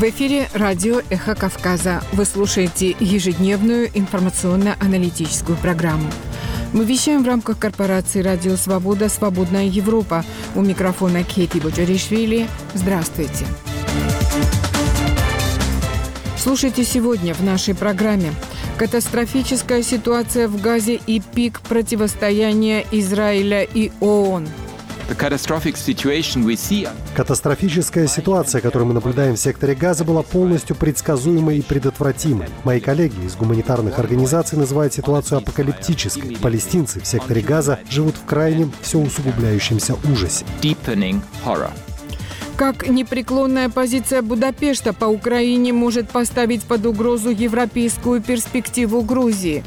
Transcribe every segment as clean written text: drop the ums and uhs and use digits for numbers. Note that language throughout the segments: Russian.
В эфире радио «Эхо Кавказа». Вы слушаете ежедневную информационно-аналитическую программу. Мы вещаем в рамках корпорации «Радио Свобода. Свободная Европа». У микрофона Кейти Боджаришвили. Здравствуйте. Слушайте сегодня в нашей программе. Катастрофическая ситуация в Газе и пик противостояния Израиля и ООН. Катастрофическая ситуация, которую мы наблюдаем в секторе Газа, была полностью предсказуемой и предотвратимой. Мои коллеги из гуманитарных организаций называют ситуацию апокалиптической. Палестинцы в секторе Газа живут в крайнем, все усугубляющемся ужасе. Как непреклонная позиция Будапешта по Украине может поставить под угрозу европейскую перспективу Грузии?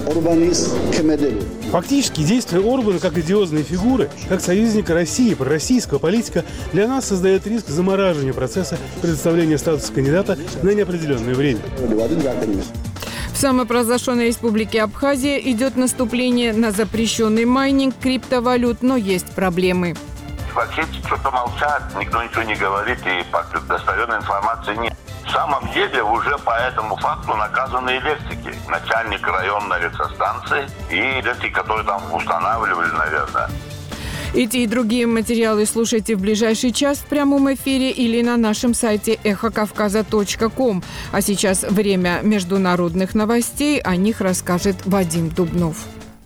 Фактически действия Орбана как одиозной фигуры, как союзника России, пророссийского политика, для нас создает риск замораживания процесса предоставления статуса кандидата на неопределенное время. В самопровозглашенной республике Абхазия идет наступление на запрещенный майнинг криптовалют, но есть проблемы. Фактически что-то молчат, никто ничего не говорит, и достоверной информации нет. В самом деле уже по этому факту наказаны электрики. Начальник районной электростанции и электрики, которые там устанавливали, наверное. Эти и другие материалы слушайте в ближайший час в прямом эфире или на нашем сайте эхокавказа.ком. А сейчас время международных новостей. О них расскажет Вадим Дубнов.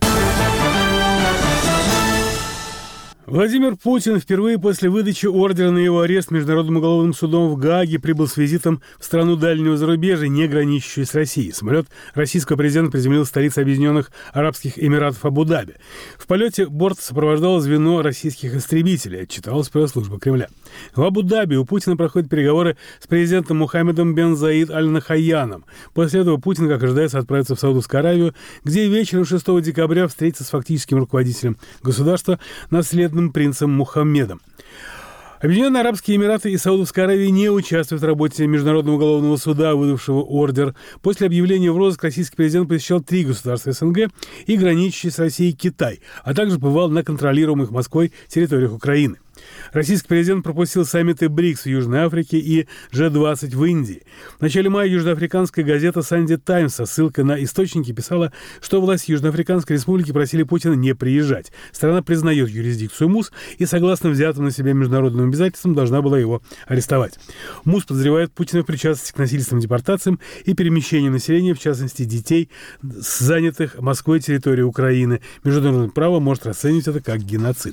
Владимир Путин впервые после выдачи ордера на его арест Международным уголовным судом в Гааге прибыл с визитом в страну дальнего зарубежья, не граничащую с Россией. Самолет российского президента приземлился в столице Объединенных Арабских Эмиратов Абу-Даби. В полете борт сопровождало звено российских истребителей, отчиталась пресс-служба Кремля. В Абу-Даби у Путина проходят переговоры с президентом Мухаммедом бен Заид аль-Нахаяном. После этого Путин, как ожидается, отправится в Саудовскую Аравию, где вечером 6 декабря встретится с фактическим руководителем государства, наследным принцем Мухаммедом. Объединенные Арабские Эмираты и Саудовская Аравия не участвуют в работе Международного уголовного суда, выдавшего ордер. После объявления в розыск российский президент посещал 3 государства СНГ и граничащий с Россией Китай, а также бывал на контролируемых Москвой территориях Украины. Российский президент пропустил саммиты БРИКС в Южной Африке и G20 в Индии. В начале мая южноафриканская газета «Санди Таймс» со ссылкой на источники писала, что власти Южноафриканской республики просили Путина не приезжать. Страна признает юрисдикцию МУС и, согласно взятым на себя международным обязательствам, должна была его арестовать. МУС подозревает Путина в причастности к насильственным депортациям и перемещению населения, в частности детей, с занятых Москвой территории Украины. Международное право может расценивать это как геноцид.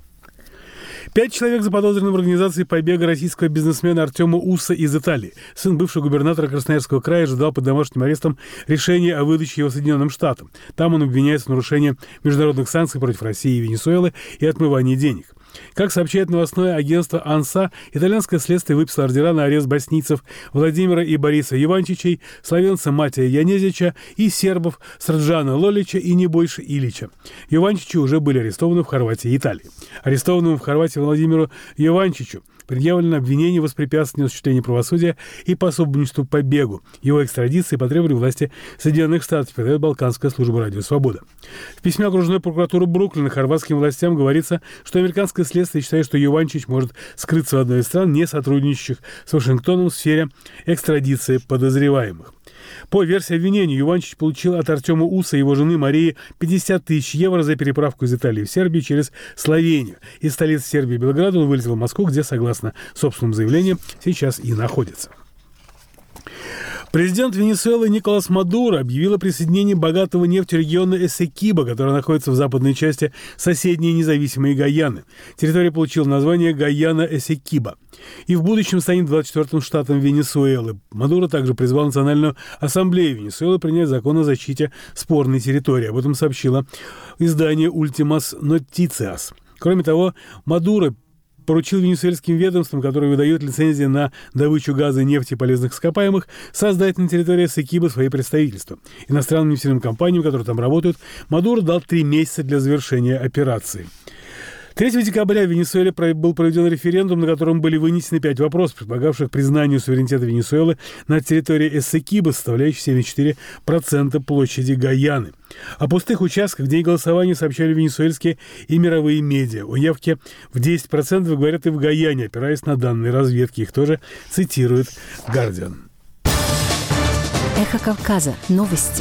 5 человек заподозрены в организации побега российского бизнесмена Артема Усса из Италии. Сын бывшего губернатора Красноярского края ожидал под домашним арестом решения о выдаче его Соединенным Штатам. Там он обвиняется в нарушении международных санкций против России и Венесуэлы и отмывании денег. Как сообщает новостное агентство АНСА, итальянское следствие выписало ордера на арест боснийцев Владимира и Бориса Иванчичей, словенца Матия Янезича и сербов Срджана Лолича и Небойши Илича. Иванчичи уже были арестованы в Хорватии и Италии. Арестованному в Хорватии Владимиру Иванчичу предъявлено обвинение в воспрепятствовании осуществлению правосудия и пособничеству побегу. Его экстрадиции потребовали власти Соединенных Штатов, передает Балканская служба «Радио Свобода». В письме окружной прокуратуры Бруклина хорватским властям говорится, что американское следствие считает, что Йованчич может скрыться в одной из стран, не сотрудничающих с Вашингтоном в сфере экстрадиции подозреваемых. По версии обвинения, Йованчич получил от Артема Усса и его жены Марии 50 тысяч евро за переправку из Италии в Сербию через Словению. Из столицы Сербии Белграда он вылетел в Москву, где, согласно собственным заявлениям, сейчас и находится. Президент Венесуэлы Николас Мадуро объявил о присоединении богатого нефтью региона Эсекиба, который находится в западной части соседней независимой Гайаны. Территория получила название Гайана Эсекиба. И в будущем станет 24-м штатом Венесуэлы. Мадуро также призвал Национальную ассамблею Венесуэлы принять закон о защите спорной территории. Об этом сообщило издание «Ультимас Нотициас». Кроме того, Мадуро поручил венесуэльским ведомствам, которые выдают лицензии на добычу газа, нефти и полезных ископаемых, создать на территории Эсекиба свои представительства. Иностранным нефтяным компаниям, которые там работают, Мадуро дал 3 месяца для завершения операции. 3 декабря в Венесуэле был проведен референдум, на котором были вынесены 5 вопросов, предполагавших признанию суверенитета Венесуэлы над территорией Эссекиба, составляющей 74% площади Гайаны. О пустых участках в день голосования сообщали венесуэльские и мировые медиа. О явке в 10% говорят и в Гаяне, опираясь на данные разведки. Их тоже цитирует «Гардиан». Эхо Кавказа. Новости.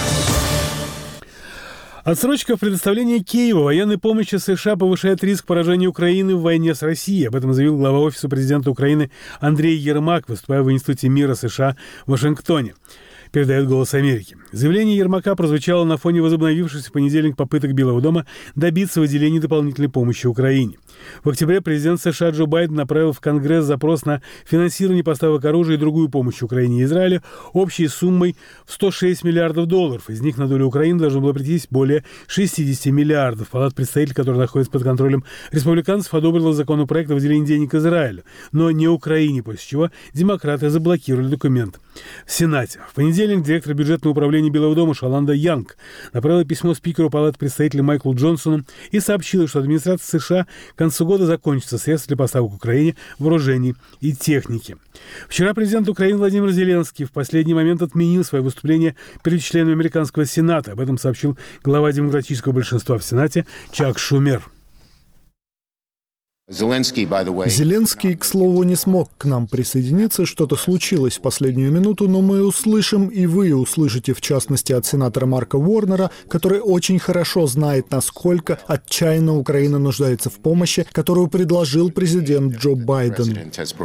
Отсрочка в предоставлении Киева военной помощи США повышает риск поражения Украины в войне с Россией. Об этом заявил глава Офиса президента Украины Андрей Ермак, выступая в Институте мира США в Вашингтоне. Передает «Голос Америки». Заявление Ермака прозвучало на фоне возобновившихся в понедельник попыток Белого дома добиться выделения дополнительной помощи Украине. В октябре президент США Джо Байден направил в Конгресс запрос на финансирование поставок оружия и другую помощь Украине и Израилю общей суммой в $106 миллиардов. Из них на долю Украины должно было прийтись более 60 миллиардов. Палата представителей, которая находится под контролем республиканцев, одобрила законопроект о выделении денег Израилю, но не Украине, после чего демократы заблокировали документ в Сенате. В понедельник директор бюджетного управления Белого дома Шоланда Янг направила письмо спикеру Палаты представителей Майклу Джонсону и сообщила, что администрация США к концу года закончится средства для поставок Украине вооружений и техники. Вчера президент Украины Владимир Зеленский в последний момент отменил свое выступление перед членами американского Сената. Об этом сообщил глава демократического большинства в Сенате Чак Шумер. Зеленский, к слову, не смог к нам присоединиться, что-то случилось в последнюю минуту, но мы услышим, и вы услышите, в частности, от сенатора Марка Уорнера, который очень хорошо знает, насколько отчаянно Украина нуждается в помощи, которую предложил президент Джо Байден.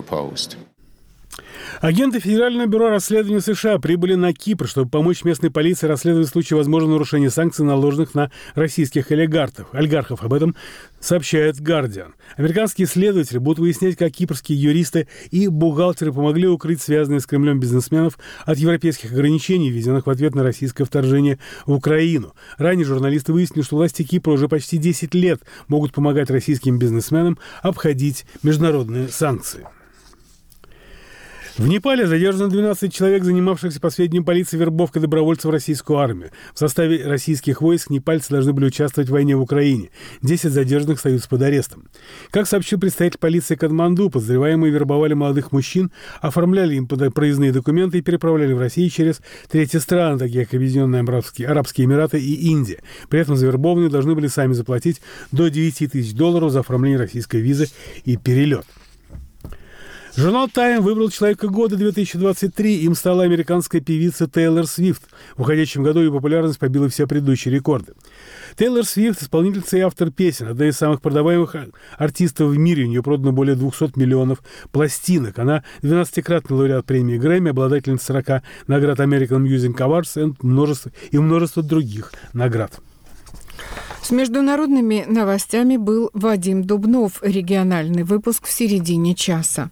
Агенты Федерального бюро расследования США прибыли на Кипр, чтобы помочь местной полиции расследовать случаи возможного нарушения санкций, наложенных на российских олигархов. Об этом сообщает «Гардиан». Американские следователи будут выяснять, как кипрские юристы и бухгалтеры помогли укрыть связанных с Кремлем бизнесменов от европейских ограничений, введенных в ответ на российское вторжение в Украину. Ранее журналисты выяснили, что власти Кипра уже почти 10 лет могут помогать российским бизнесменам обходить международные санкции. В Непале задержано 12 человек, занимавшихся, по сведениям полиции, вербовкой добровольцев в российскую армию. В составе российских войск непальцы должны были участвовать в войне в Украине. 10 задержанных остаются под арестом. Как сообщил представитель полиции Катманду, подозреваемые вербовали молодых мужчин, оформляли им проездные документы и переправляли в Россию через третьи страны, такие как Объединенные Арабские Эмираты и Индия. При этом завербованные должны были сами заплатить до $9 тысяч за оформление российской визы и перелет. Журнал Time выбрал человека года 2023. Им стала американская певица Тейлор Свифт. В уходящем году ее популярность побила все предыдущие рекорды. Тейлор Свифт – исполнительница и автор песен, одна из самых продаваемых артистов в мире. У нее продано более 200 миллионов пластинок. Она 12-кратный лауреат премии Грэмми, обладательница 40 наград American Music Awards и множество других наград. С международными новостями был Вадим Дубнов. Региональный выпуск в середине часа.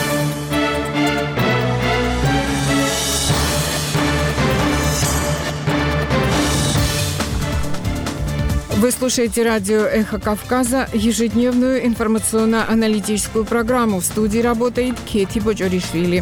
Вы слушаете радио «Эхо Кавказа», ежедневную информационно-аналитическую программу. В студии работает Кети Боджоришвили.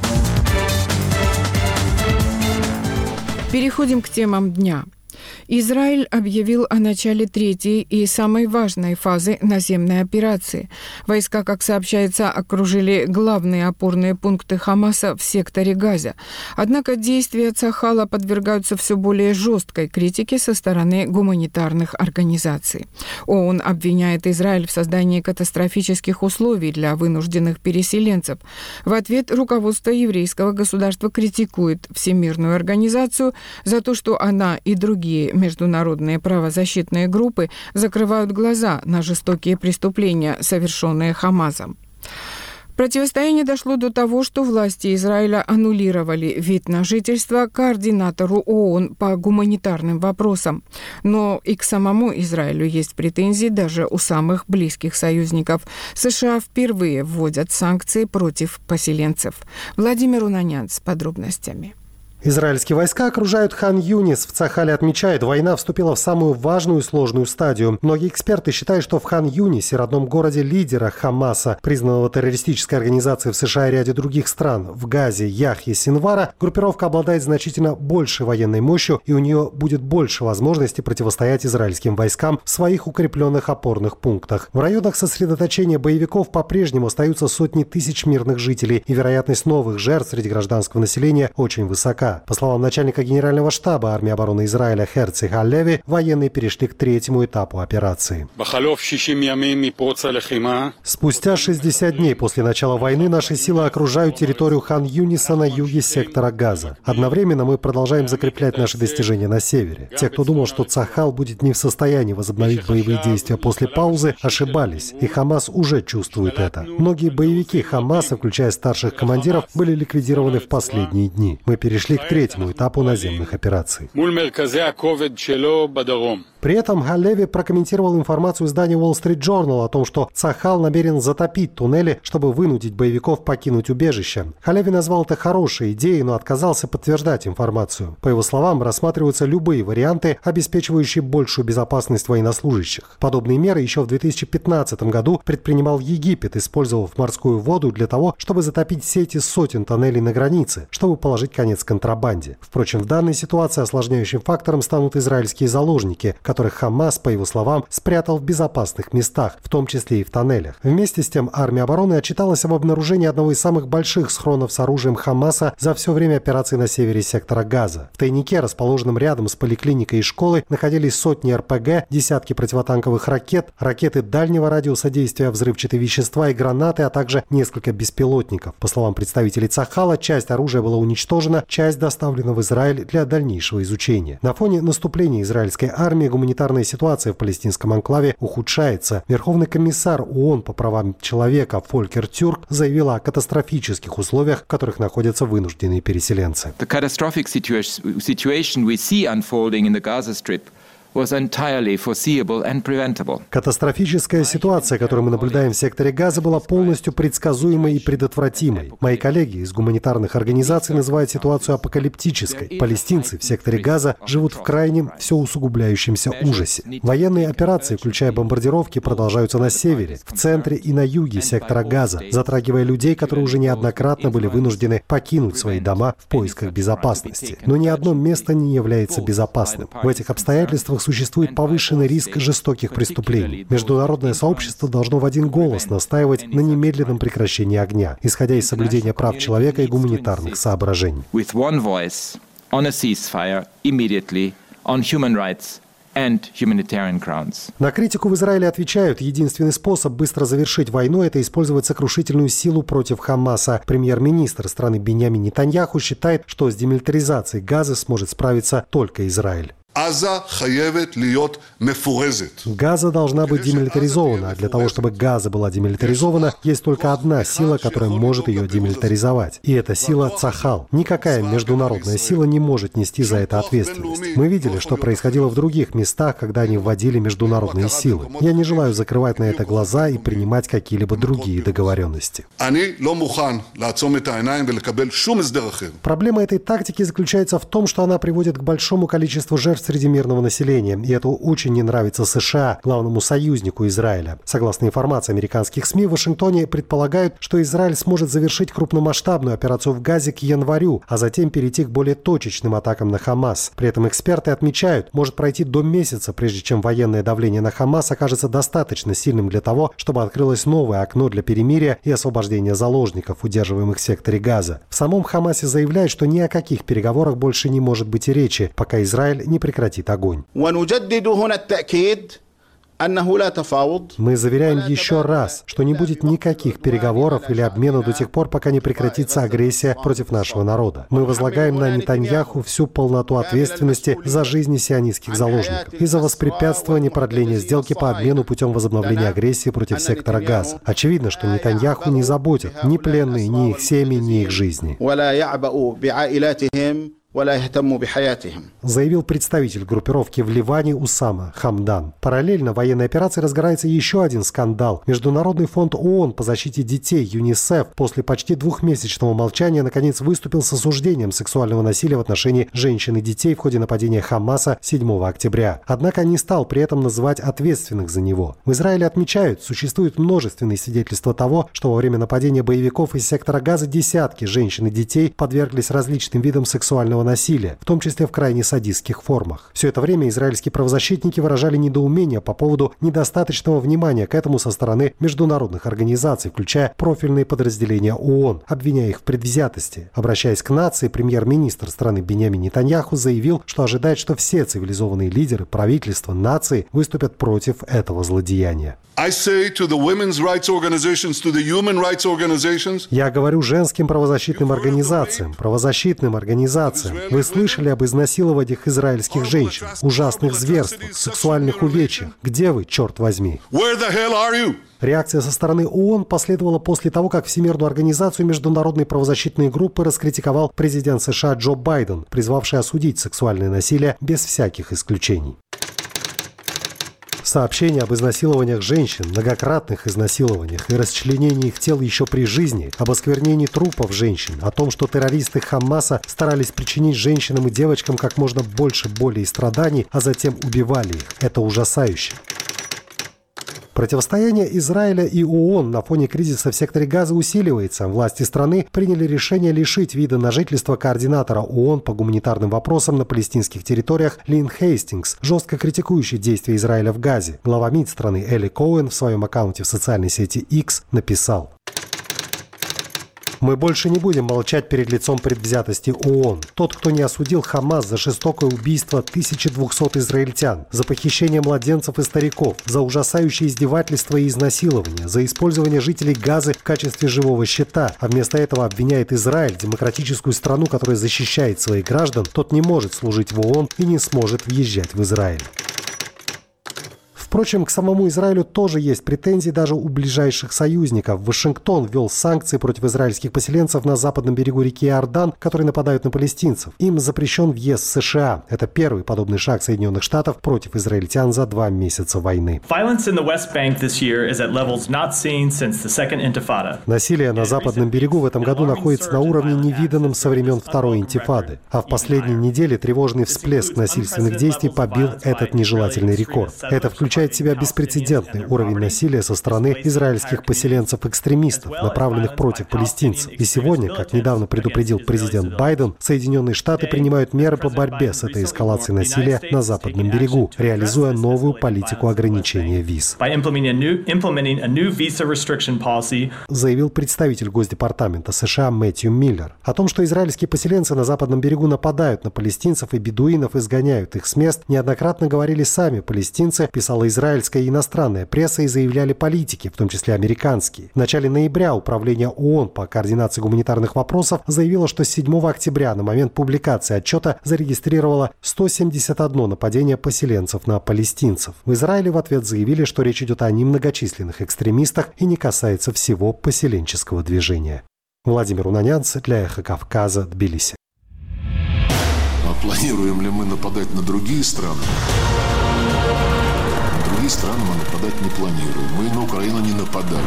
Переходим к темам дня. Израиль объявил о начале третьей и самой важной фазы наземной операции. Войска, как сообщается, окружили главные опорные пункты Хамаса в секторе Газа. Однако действия Цахала подвергаются все более жесткой критике со стороны гуманитарных организаций. ООН обвиняет Израиль в создании катастрофических условий для вынужденных переселенцев. В ответ руководство еврейского государства критикует Всемирную организацию за то, что она и другие международные правозащитные группы закрывают глаза на жестокие преступления, совершенные Хамасом. Противостояние дошло до того, что власти Израиля аннулировали вид на жительство координатору ООН по гуманитарным вопросам. Но и к самому Израилю есть претензии даже у самых близких союзников. США впервые вводят санкции против поселенцев. Владимир Унанян с подробностями. Израильские войска окружают Хан-Юнис. В Цахале отмечают, война вступила в самую важную и сложную стадию. Многие эксперты считают, что в Хан-Юнисе, родном городе лидера Хамаса, признанного террористической организацией в США и ряде других стран, в Газе, Яхье, Синвара, группировка обладает значительно большей военной мощью, и у нее будет больше возможностей противостоять израильским войскам в своих укрепленных опорных пунктах. В районах сосредоточения боевиков по-прежнему остаются сотни тысяч мирных жителей, и вероятность новых жертв среди гражданского населения очень высока. По словам начальника генерального штаба армии обороны Израиля Херци Галлеви, военные перешли к третьему этапу операции. Спустя 60 дней после начала войны наши силы окружают территорию Хан-Юниса на юге сектора Газа. Одновременно мы продолжаем закреплять наши достижения на севере. Те, кто думал, что Цахал будет не в состоянии возобновить боевые действия после паузы, ошибались, и Хамас уже чувствует это. Многие боевики Хамаса, включая старших командиров, были ликвидированы в последние дни. Мы перешли к третьему этапу наземных операций. При этом Галлеви прокомментировал информацию издания Wall Street Journal о том, что Цахал намерен затопить туннели, чтобы вынудить боевиков покинуть убежище. Галлеви назвал это хорошей идеей, но отказался подтверждать информацию. По его словам, рассматриваются любые варианты, обеспечивающие большую безопасность военнослужащих. Подобные меры еще в 2015 году предпринимал Египет, использовав морскую воду для того, чтобы затопить сети сотен тоннелей на границе, чтобы положить конец контрабанде. Впрочем, в данной ситуации осложняющим фактором станут израильские заложники, которых Хамас, по его словам, спрятал в безопасных местах, в том числе и в тоннелях. Вместе с тем, армия обороны отчиталась об обнаружении одного из самых больших схронов с оружием Хамаса за все время операции на севере сектора Газа. В тайнике, расположенном рядом с поликлиникой и школой, находились сотни РПГ, десятки противотанковых ракет, ракеты дальнего радиуса действия, взрывчатые вещества и гранаты, а также несколько беспилотников. По словам представителей Цахала, часть оружия была уничтожена, часть доставлена в Израиль для дальнейшего изучения. На фоне наступления израильской армии гуманитарная ситуация в палестинском анклаве ухудшается. Верховный комиссар ООН по правам человека Фолькер Тюрк заявила о катастрофических условиях, в которых находятся вынужденные переселенцы. Катастрофическая ситуация, которую мы наблюдаем в секторе Газа, была полностью предсказуемой и предотвратимой. Мои коллеги из гуманитарных организаций называют ситуацию апокалиптической. Палестинцы в секторе Газа живут в крайнем, все усугубляющемся ужасе. Военные операции, включая бомбардировки, продолжаются на севере, в центре и на юге сектора Газа, затрагивая людей, которые уже неоднократно были вынуждены покинуть свои дома в поисках безопасности. Но ни одно место не является безопасным. В этих обстоятельствах существует повышенный риск жестоких преступлений. Международное сообщество должно в один голос настаивать на немедленном прекращении огня, исходя из соблюдения прав человека и гуманитарных соображений. На критику в Израиле отвечают, единственный способ быстро завершить войну – это использовать сокрушительную силу против Хамаса. Премьер-министр страны Биньямин Нетаньяху считает, что с демилитаризацией Газы сможет справиться только Израиль. Газа должна быть демилитаризована, а для того, чтобы Газа была демилитаризована, есть только одна сила, которая может ее демилитаризовать. И это сила Цахал. Никакая международная сила не может нести за это ответственность. Мы видели, что происходило в других местах, когда они вводили международные силы. Я не желаю закрывать на это глаза и принимать какие-либо другие договоренности. Проблема этой тактики заключается в том, что она приводит к большому количеству жертв среди мирного населения, и это очень не нравится США, главному союзнику Израиля. Согласно информации американских СМИ, в Вашингтоне предполагают, что Израиль сможет завершить крупномасштабную операцию в Газе к январю, а затем перейти к более точечным атакам на Хамас. При этом эксперты отмечают, может пройти до месяца, прежде чем военное давление на Хамас окажется достаточно сильным для того, чтобы открылось новое окно для перемирия и освобождения заложников, удерживаемых в секторе Газа. В самом Хамасе заявляют, что ни о каких переговорах больше не может быть и речи, пока Израиль не прекратит огонь. Мы заверяем еще раз, что не будет никаких переговоров или обмена до тех пор, пока не прекратится агрессия против нашего народа. Мы возлагаем на Нетаньяху всю полноту ответственности за жизни сионистских заложников и за воспрепятствование продления сделки по обмену путем возобновления агрессии против сектора Газа. Очевидно, что Нетаньяху не заботят ни пленные, ни их семьи, ни их жизни. заявил представитель группировки в Ливане Усама Хамдан. Параллельно военной операции разгорается еще один скандал. Международный фонд ООН по защите детей ЮНИСЕФ после почти двухмесячного молчания наконец выступил с осуждением сексуального насилия в отношении женщин и детей в ходе нападения Хамаса 7 октября. Однако не стал при этом называть ответственных за него. В Израиле отмечают, существует множественные свидетельства того, что во время нападения боевиков из сектора Газа десятки женщин и детей подверглись различным видам сексуального насилия, в том числе в крайне садистских формах. Все это время израильские правозащитники выражали недоумение по поводу недостаточного внимания к этому со стороны международных организаций, включая профильные подразделения ООН, обвиняя их в предвзятости. Обращаясь к нации, премьер-министр страны Биньямин Нетаньяху заявил, что ожидает, что все цивилизованные лидеры, правительства, нации выступят против этого злодеяния. Я говорю женским правозащитным организациям, Вы слышали об изнасилованиях израильских женщин, ужасных зверствах, сексуальных увечьях? Где вы, черт возьми? Реакция со стороны ООН последовала после того, как Всемирную организацию международной правозащитной группы раскритиковал президент США Джо Байден, призвавший осудить сексуальное насилие без всяких исключений. Сообщения об изнасилованиях женщин, многократных изнасилованиях и расчленении их тел еще при жизни, об осквернении трупов женщин, о том, что террористы Хамаса старались причинить женщинам и девочкам как можно больше боли и страданий, а затем убивали их. Это ужасающе. Противостояние Израиля и ООН на фоне кризиса в секторе Газа усиливается. Власти страны приняли решение лишить вида на жительство координатора ООН по гуманитарным вопросам на палестинских территориях Лин Хейстингс, жестко критикующий действия Израиля в Газе. Глава МИД страны Эли Коуэн в своем аккаунте в социальной сети X написал: «Мы больше не будем молчать перед лицом предвзятости ООН. Тот, кто не осудил Хамас за жестокое убийство 1200 израильтян, за похищение младенцев и стариков, за ужасающие издевательства и изнасилования, за использование жителей Газы в качестве живого щита, а вместо этого обвиняет Израиль, демократическую страну, которая защищает своих граждан, тот не может служить в ООН и не сможет въезжать в Израиль». Впрочем, к самому Израилю тоже есть претензии даже у ближайших союзников. Вашингтон ввел санкции против израильских поселенцев на западном берегу реки Иордан, которые нападают на палестинцев. Им запрещен въезд в США. Это первый подобный шаг Соединенных Штатов против израильтян за 2 месяца войны. Насилие на западном берегу в этом году находится на уровне, невиданном со времен Второй интифады. А в последние недели тревожный всплеск насильственных действий побил этот нежелательный рекорд. Это включает в себя беспрецедентный уровень насилия со стороны израильских поселенцев-экстремистов, направленных против палестинцев. И сегодня, как недавно предупредил президент Байден, Соединенные Штаты принимают меры по борьбе с этой эскалацией насилия на западном берегу, реализуя новую политику ограничения виз. Заявил представитель Госдепартамента США Мэтью Миллер. О том, что израильские поселенцы на западном берегу нападают на палестинцев и бедуинов, изгоняют их с мест, неоднократно говорили сами палестинцы, писала израильская и иностранная пресса и заявляли политики, в том числе американские. В начале ноября Управление ООН по координации гуманитарных вопросов заявило, что с 7 октября на момент публикации отчета зарегистрировало 171 нападение поселенцев на палестинцев. В Израиле в ответ заявили, что речь идет о немногочисленных экстремистах и не касается всего поселенческого движения. Владимир Унанянц для Эхо Кавказа, Тбилиси. А планируем ли мы нападать на другие страны? На другие страны мы нападать не планируем. Мы на Украину не нападали.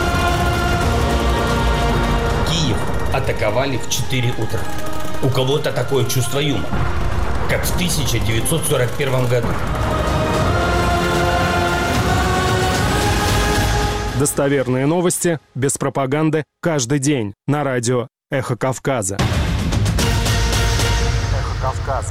Киев атаковали в 4 утра. У кого-то такое чувство юмора, как в 1941 году. Достоверные новости, без пропаганды, каждый день на радио «Эхо Кавказа». «Эхо Кавказа».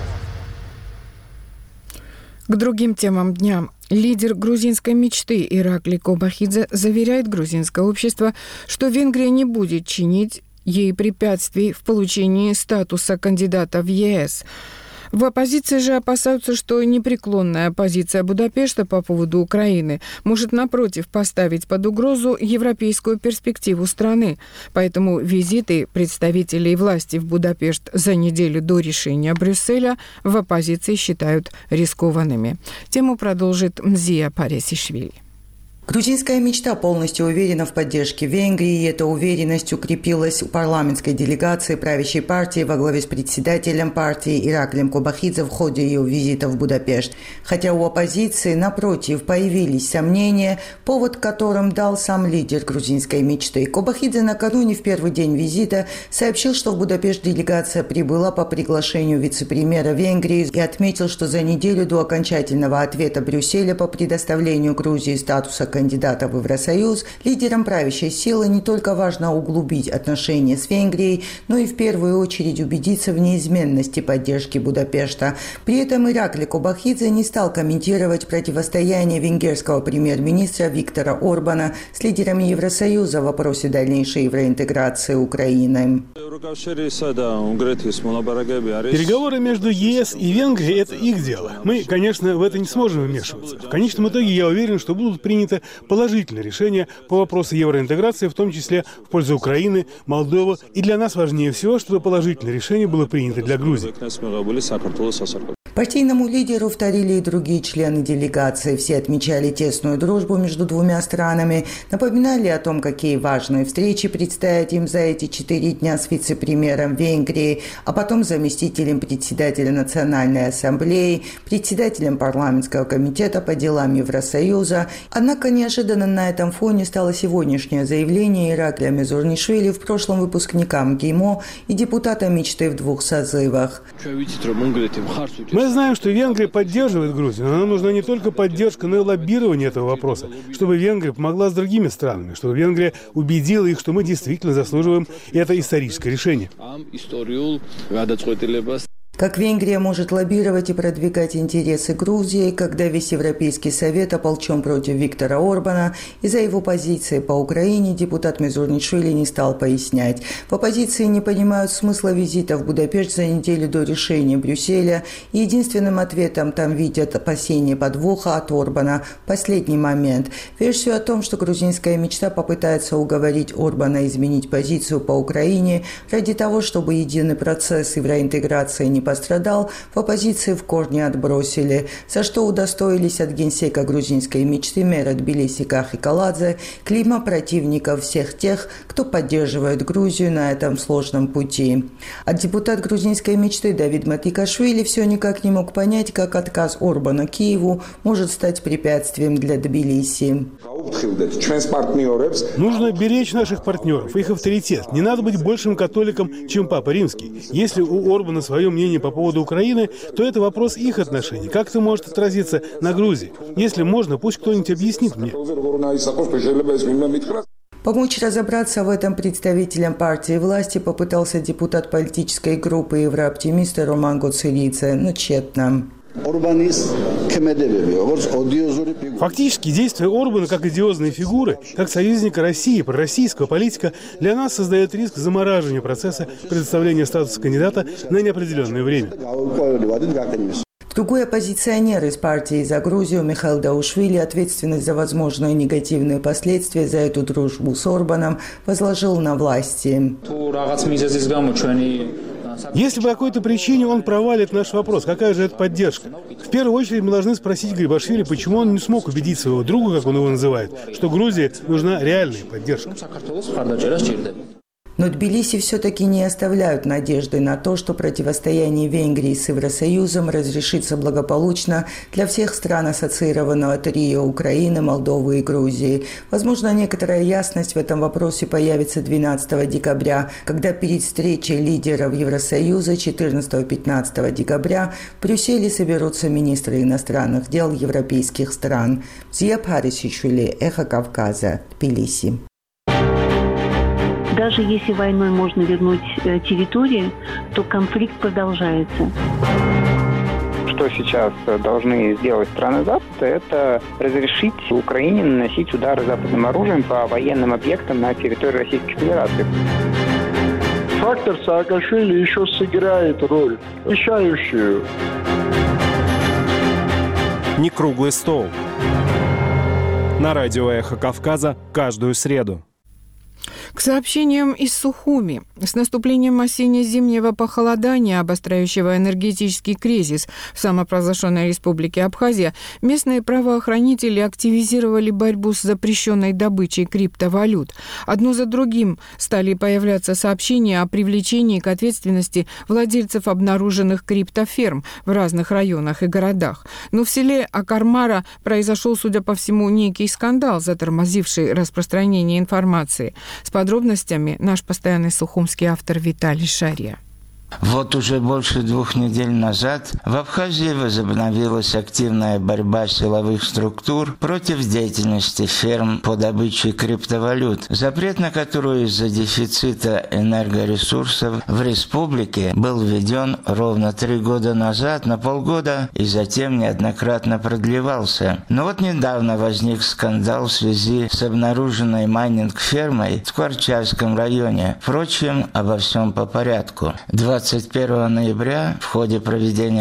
К другим темам дня. Лидер грузинской мечты Иракли Кобахидзе заверяет грузинское общество, что Венгрия не будет чинить ей препятствий в получении статуса кандидата в ЕС. В оппозиции же опасаются, что непреклонная позиция Будапешта по поводу Украины может, напротив, поставить под угрозу европейскую перспективу страны. Поэтому визиты представителей власти в Будапешт за неделю до решения Брюсселя в оппозиции считают рискованными. Тему продолжит Мзия Паресишвили. Грузинская мечта полностью уверена в поддержке Венгрии, и эта уверенность укрепилась у парламентской делегации правящей партии во главе с председателем партии Ираклием Кобахидзе в ходе ее визита в Будапешт. Хотя у оппозиции, напротив, появились сомнения, повод которым дал сам лидер грузинской мечты. Кобахидзе накануне в первый день визита сообщил, что в Будапешт делегация прибыла по приглашению вице-премьера Венгрии и отметил, что за неделю до окончательного ответа Брюсселя по предоставлению Грузии статуса кандидата в Евросоюз, лидерам правящей силы не только важно углубить отношения с Венгрией, но и в первую очередь убедиться в неизменности поддержки Будапешта. При этом Ираклий Кобахидзе не стал комментировать противостояние венгерского премьер-министра Виктора Орбана с лидерами Евросоюза в вопросе дальнейшей евроинтеграции Украины. Переговоры между ЕС и Венгрией – это их дело. Мы, конечно, в это не сможем вмешиваться. В конечном итоге я уверен, что будут приняты положительные решения по вопросу евроинтеграции, в том числе в пользу Украины, Молдовы. И для нас важнее всего, чтобы положительное решение было принято для Грузии. Партийному лидеру вторили и другие члены делегации. Все отмечали тесную дружбу между двумя странами, напоминали о том, какие важные встречи предстоят им за эти 4 дня с вице-премьером Венгрии, а потом заместителем председателя Национальной ассамблеи, председателем парламентского комитета по делам Евросоюза. Однако неожиданно на этом фоне стало сегодняшнее заявление Ираклия Мезурнишвили, в прошлом выпускникам ГИМО и депутата мечты в 2 созывах. Мы знаем, что Венгрия поддерживает Грузию, но нам нужна не только поддержка, но и лоббирование этого вопроса, чтобы Венгрия помогла с другими странами, чтобы Венгрия убедила их, что мы действительно заслуживаем это историческое решение. Как Венгрия может лоббировать и продвигать интересы Грузии, когда весь Европейский Совет ополчен против Виктора Орбана, и за его позиции по Украине депутат Мезурнишвили не стал пояснять. В оппозиции не понимают смысла визита в Будапешт за неделю до решения Брюсселя, и единственным ответом там видят опасения подвоха от Орбана в последний момент. Версию о том, что грузинская мечта попытается уговорить Орбана изменить позицию по Украине ради того, чтобы единый процесс евроинтеграции не пострадал, в оппозиции в корне отбросили, за что удостоились от генсека грузинской мечты мэра Тбилиси Кахи Каладзе клейма противников всех тех, кто поддерживает Грузию на этом сложном пути. А депутат грузинской мечты Давид Матикашвили все никак не мог понять, как отказ Орбана Киеву может стать препятствием для Тбилиси. Нужно беречь наших партнеров, их авторитет. Не надо быть большим католиком, чем Папа Римский. Если у Орбана свое мнение по поводу Украины, то это вопрос их отношений. Как это может отразиться на Грузии? Если можно, пусть кто-нибудь объяснит мне. Помочь разобраться в этом представителям партии власти попытался депутат политической группы «Еврооптимисты» Роман Гоцеридзе, но тщетно. Фактически действия Орбана как одиозной фигуры, как союзника России, пророссийского политика, для нас создает риск замораживания процесса предоставления статуса кандидата на неопределенное время. Другой оппозиционер из партии «За Грузию» Михаил Даушвили ответственность за возможные негативные последствия за эту дружбу с Орбаном возложил на власти. Если по какой-то причине он провалит наш вопрос, какая же это поддержка? В первую очередь мы должны спросить Грибашвили, почему он не смог убедить своего друга, как он его называет, что Грузии нужна реальная поддержка. Но Тбилиси все-таки не оставляют надежды на то, что противостояние Венгрии с Евросоюзом разрешится благополучно для всех стран ассоциированного трио Украины, Молдовы и Грузии. Возможно, некоторая ясность в этом вопросе появится 12 декабря, когда перед встречей лидеров Евросоюза 14-15 декабря в Брюсселе соберутся министры иностранных дел европейских стран. Зия Парисишвили, Эхо Кавказа, Тбилиси. Даже если войной можно вернуть территории, то конфликт продолжается. Что сейчас должны сделать страны Запада, это разрешить Украине наносить удары западным оружием по военным объектам на территории Российской Федерации. Фактор Саакашвили еще сыграет роль, решающую. Не круглый стол. На радио «Эхо Кавказа» каждую среду. К сообщениям из Сухуми. С наступлением осенне-зимнего похолодания, обостряющего энергетический кризис в самопровозглашенной республике Абхазия, местные правоохранители активизировали борьбу с запрещенной добычей криптовалют. Одно за другим стали появляться сообщения о привлечении к ответственности владельцев обнаруженных криптоферм в разных районах и городах. Но в селе Акармара произошел, судя по всему, некий скандал, затормозивший распространение информации. С подробностями наш постоянный сухумский автор Виталий Шарья. Вот уже больше 2 недель назад в Абхазии возобновилась активная борьба силовых структур против деятельности ферм по добыче криптовалют, запрет на которую из-за дефицита энергоресурсов в республике был введен ровно 3 года назад на полгода и затем неоднократно продлевался. Но вот недавно возник скандал в связи с обнаруженной майнинг-фермой в Кварчальском районе. Впрочем, обо всем по порядку. 21 ноября в ходе проведения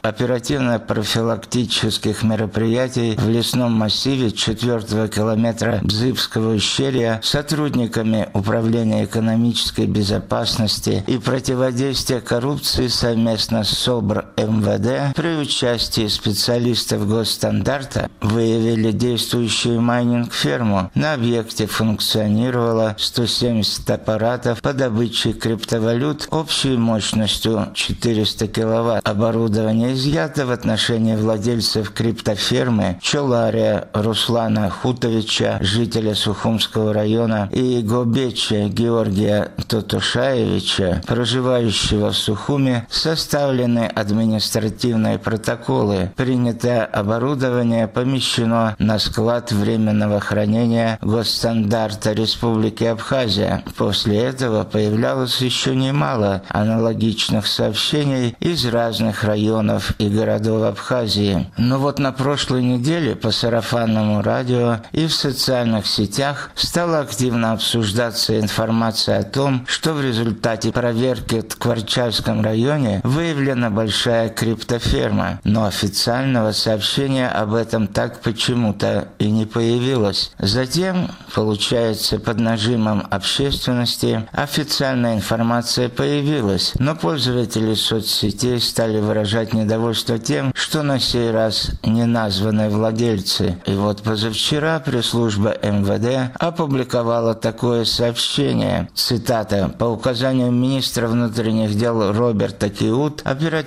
оперативно-профилактических мероприятий в лесном массиве 4-го километра Бзыбского ущелья сотрудниками Управления экономической безопасности и противодействия коррупции совместно с СОБР МВД при участии специалистов госстандарта выявили действующую майнинг-ферму. На объекте функционировало 170 аппаратов по добыче криптовалют общей мощностью 400 киловатт. Оборудование изъято в отношении владельцев криптофермы Чолария Руслана Хутовича, жителя Сухумского района, и Гобеча Георгия Тотушаевича, проживающего в Сухуме, составлены административные протоколы. Принятое оборудование помещено на склад временного хранения госстандарта Республики Абхазия. После этого появлялось еще немало аналогичных сообщений из разных районов и городов Абхазии. Но вот на прошлой неделе по сарафанному радио и в социальных сетях стала активно обсуждаться информация о том, что в результате проверки в Кварчальском районе выявлена большая криптоферма. Но официального сообщения об этом так почему-то и не появилось. Затем, получается, под нажимом общественности официальная информация появилась, но пользователи соцсетей стали выражать недовольство тем, что на сей раз не названы владельцы. И вот позавчера пресс-служба МВД опубликовала такое сообщение. Цитата. «По указанию министра внутренних дел Роберта Киут,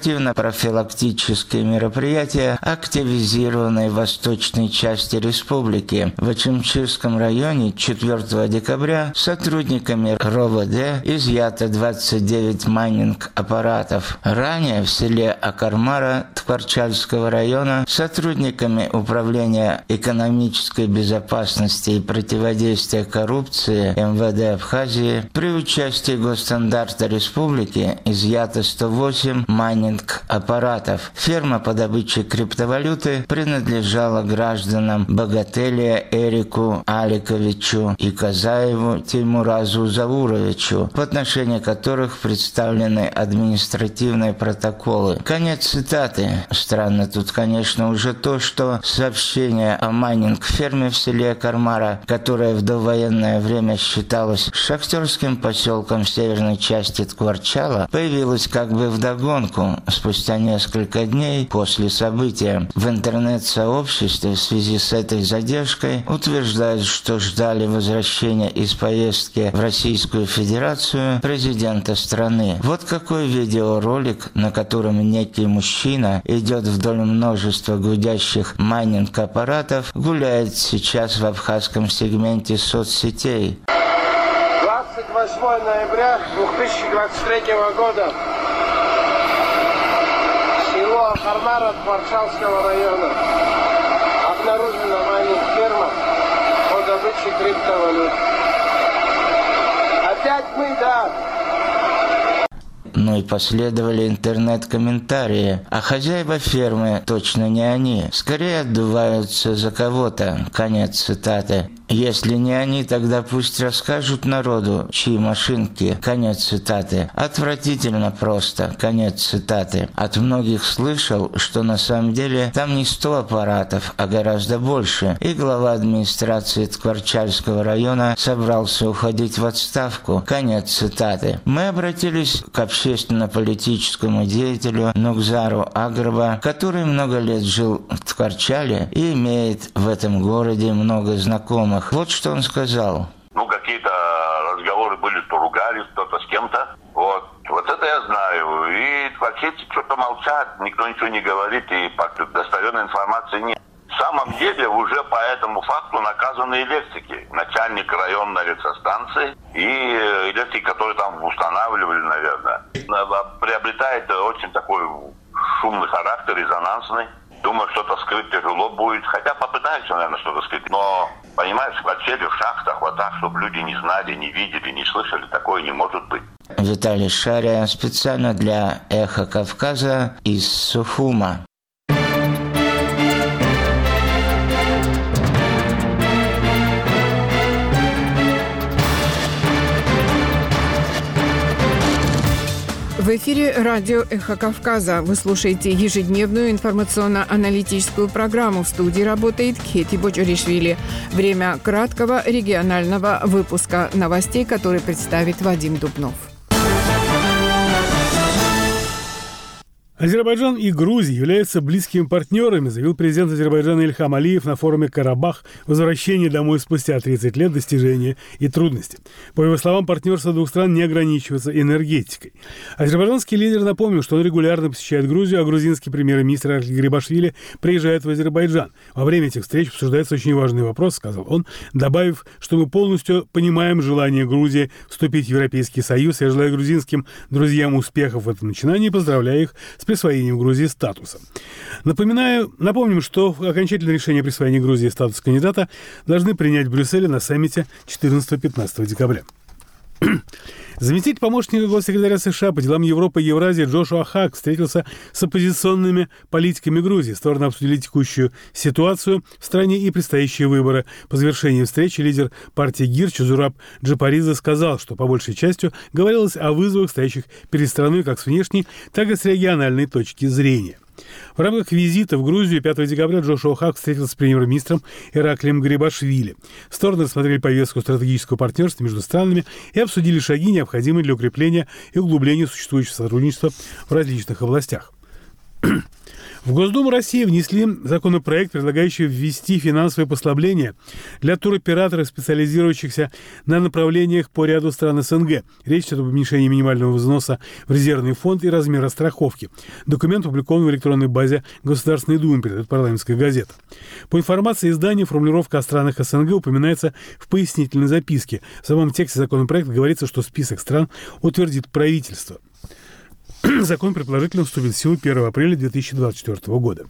оперативно-профилактические мероприятия активизированы в восточной части республики. В Ачимчирском районе 4 декабря сотрудниками РОВД изъято 29 майнинг-аппаратов. Ранее в селе Акармара Ткварчальского района сотрудниками Управления экономической безопасности и противодействия коррупции МВД Абхазии при участии госстандарта республики изъято 108 майнинг-аппаратов. Ферма по добыче криптовалюты принадлежала гражданам Богателия Эрику Аликовичу и Казаеву Теймуразу Завуровичу, в отношении которых представлены административные протоколы». Конец цитаты. Странно тут, конечно, уже то, что сообщение о майнинг-ферме в селе Кармара, которое в довоенное время считалось шахтерским поселком в северной части Ткварчала, появилось как бы вдогонку, спустя несколько дней после события. В интернет-сообществе в связи с этой задержкой утверждают, что ждали возвращения из поездки в Российскую Федерацию президента страны. Вот какой видеоролик, на котором некий мужчина идет вдоль множества гудящих майнинг-аппаратов, гуляет сейчас в абхазском сегменте соцсетей. 28 ноября 2023 года. Село Акармара Кварчальского района. Обнаружена майнинг-ферма по добыче криптовалют. Опять мы, да. Ну и последовали интернет-комментарии. А хозяева фермы точно не они. Скорее отдуваются за кого-то. Конец цитаты. Если не они, тогда пусть расскажут народу, чьи машинки. Конец цитаты. Отвратительно просто. Конец цитаты. От многих слышал, что на самом деле там не 100 аппаратов, а гораздо больше. И глава администрации Ткварчальского района собрался уходить в отставку. Конец цитаты. Мы обратились к общественно-политическому деятелю Нугзару Агрова, который много лет жил в Ткварчале и имеет в этом городе много знакомых. Вот что он сказал. Какие-то разговоры были, что ругались кто-то с кем-то. Вот это я знаю. И ткварчельцы что-то молчат, никто ничего не говорит, и достоверной информации нет. В самом деле уже по этому факту наказаны электрики. Начальник районной электростанции и электрики, которые там устанавливали, наверное. Приобретает очень такой шумный характер, резонансный. Думаю, что-то скрыть тяжело будет. Хотя попытаются, наверное, что-то скрыть. Но, понимаешь, в квартире, в шахтах, вот так, чтобы люди не знали, не видели, не слышали, такое не может быть. Виталий Шаря специально для «Эхо Кавказа» из Сухума. В эфире радио «Эхо Кавказа». Вы слушаете ежедневную информационно-аналитическую программу. В студии работает Кхети Боджоришвили. Время краткого регионального выпуска новостей, который представит Вадим Дубнов. Азербайджан и Грузия являются близкими партнерами, заявил президент Азербайджана Ильхам Алиев на форуме «Карабах. Возвращение домой спустя 30 лет. Достижения и трудности». По его словам, партнерство двух стран не ограничивается энергетикой. Азербайджанский лидер напомнил, что он регулярно посещает Грузию, а грузинский премьер-министр Архи Грибашвили приезжает в Азербайджан. Во время этих встреч обсуждается очень важный вопрос, сказал он, добавив, что мы полностью понимаем желание Грузии вступить в Европейский Союз. Я желаю грузинским друзьям успехов в этом начинании и поздравляю их с присвоением Грузии статуса. Напомним, что окончательное решение о присвоении Грузии статуса кандидата должны принять в Брюсселе на саммите 14-15 декабря. Заместитель помощника госсекретаря США по делам Европы и Евразии Джошуа Хак встретился с оппозиционными политиками Грузии. Стороны обсудили текущую ситуацию в стране и предстоящие выборы. По завершении встречи лидер партии ГИР Чузураб Джапаридзе сказал, что по большей части говорилось о вызовах, стоящих перед страной как с внешней, так и с региональной точки зрения. В рамках визита в Грузию 5 декабря Джошуа Хак встретился с премьер-министром Ираклием Грибашвили. Стороны рассмотрели повестку стратегического партнерства между странами и обсудили шаги, необходимые для укрепления и углубления существующего сотрудничества в различных областях. В Госдуму России внесли законопроект, предлагающий ввести финансовые послабления для туроператоров, специализирующихся на направлениях по ряду стран СНГ. Речь идет об уменьшении минимального взноса в резервный фонд и размера страховки. Документ опубликован в электронной базе Государственной Думы, передает «Парламентская газета». По информации издания, формулировка о странах СНГ упоминается в пояснительной записке. В самом тексте законопроекта говорится, что список стран утвердит правительство. Закон предположительно вступит в силу 1 апреля 2024 года.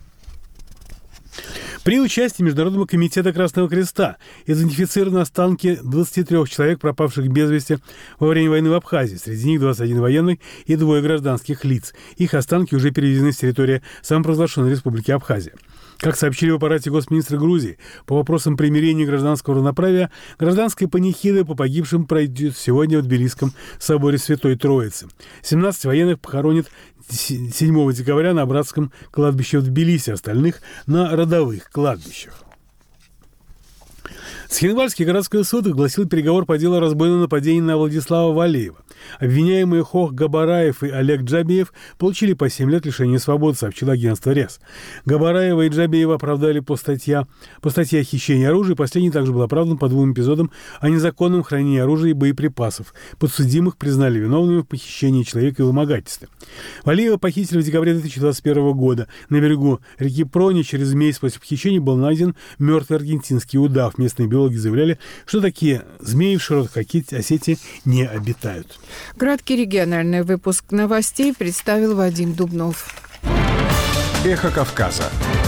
При участии Международного комитета Красного Креста идентифицированы останки 23 человек, пропавших без вести во время войны в Абхазии. Среди них 21 военный и 2 гражданских лиц. Их останки уже перевезены с территории самопровозглашенной Республики Абхазия. Как сообщили в аппарате госминистра Грузии, по вопросам примирения и гражданского равноправия, гражданская панихида по погибшим пройдет сегодня в Тбилисском соборе Святой Троицы. 17 военных похоронят 7 декабря на братском кладбище в Тбилиси, остальных на родовых кладбищах. Цхинвальский городской суд огласил переговор по делу о разбойном нападении на Владислава Валеева. Обвиняемые Хох Габараев и Олег Джабиев получили по 7 лет лишения свободы, сообщило агентство РИАС. Габараева и Джабиева оправдали по статье о хищении оружия. Последний также был оправдан по 2 эпизодам о незаконном хранении оружия и боеприпасов. Подсудимых признали виновными в похищении человека и вымогательстве. Валеева похитили в декабре 2021 года. На берегу реки Прони через месяц после похищения был найден мертвый аргентинский удав. Местные биологи заявляли, что такие змеи в широтах Осетии не обитают. Краткий региональный выпуск новостей представил Вадим Дубнов. Эхо Кавказа.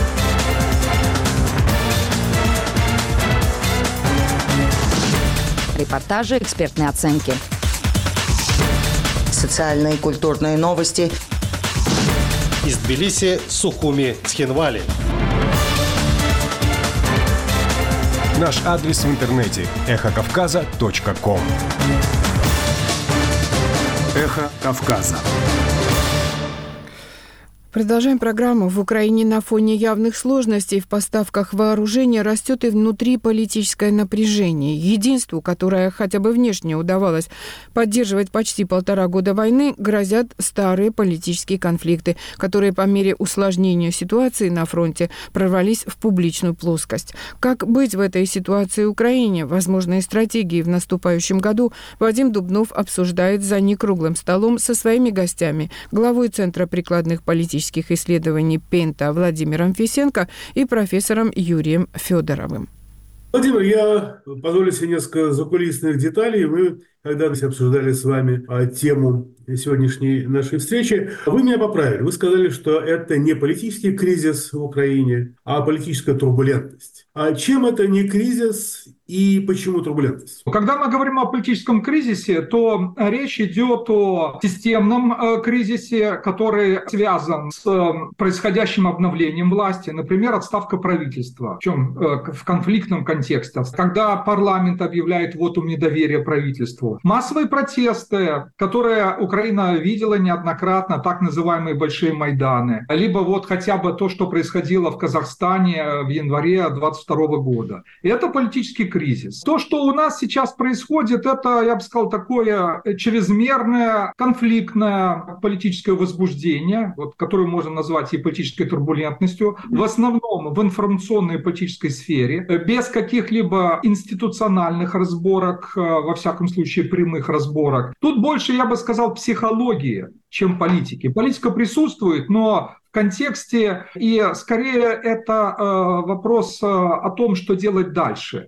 Репортажи, экспертные оценки. Социальные и культурные новости. Из Тбилиси, Сухуми, Цхинвали. Наш адрес в интернете – эхокавказа.ком. Эхо Кавказа. Продолжаем программу. В Украине на фоне явных сложностей в поставках вооружения растет и внутриполитическое напряжение. Единству, которое хотя бы внешне удавалось поддерживать почти 1,5 года войны, грозят старые политические конфликты, которые по мере усложнения ситуации на фронте прорвались в публичную плоскость. Как быть в этой ситуации Украине? Возможные стратегии в наступающем году Вадим Дубнов обсуждает за некруглым столом со своими гостями, главой Центра прикладных политических исследований Пента Владимиром Фисенко и профессором Юрием Федоровым. Владимир, я позволю себе несколько закулисных деталей. Мы когда-то обсуждали с вами тему сегодняшней нашей встречи. Вы меня поправили. Вы сказали, что это не политический кризис в Украине, а политическая турбулентность. А чем это не кризис и почему турбулентность? Когда мы говорим о политическом кризисе, то речь идет о системном кризисе, который связан с происходящим обновлением власти, например, отставка правительства, причем в конфликтном контексте, когда парламент объявляет вотум недоверия правительству. Массовые протесты, которые Украина видела неоднократно, так называемые большие майданы, либо вот хотя бы то, что происходило в Казахстане в январе 2022 года. И это политический кризис. То, что у нас сейчас происходит, это, я бы сказал, такое чрезмерное конфликтное политическое возбуждение, вот, которое можно назвать и политической турбулентностью, в основном в информационной и политической сфере, без каких-либо институциональных разборок, во всяком случае прямых разборок. Тут больше, я бы сказал, психологии, чем политики. Политика присутствует, но в контексте, и скорее это вопрос о том, что делать дальше.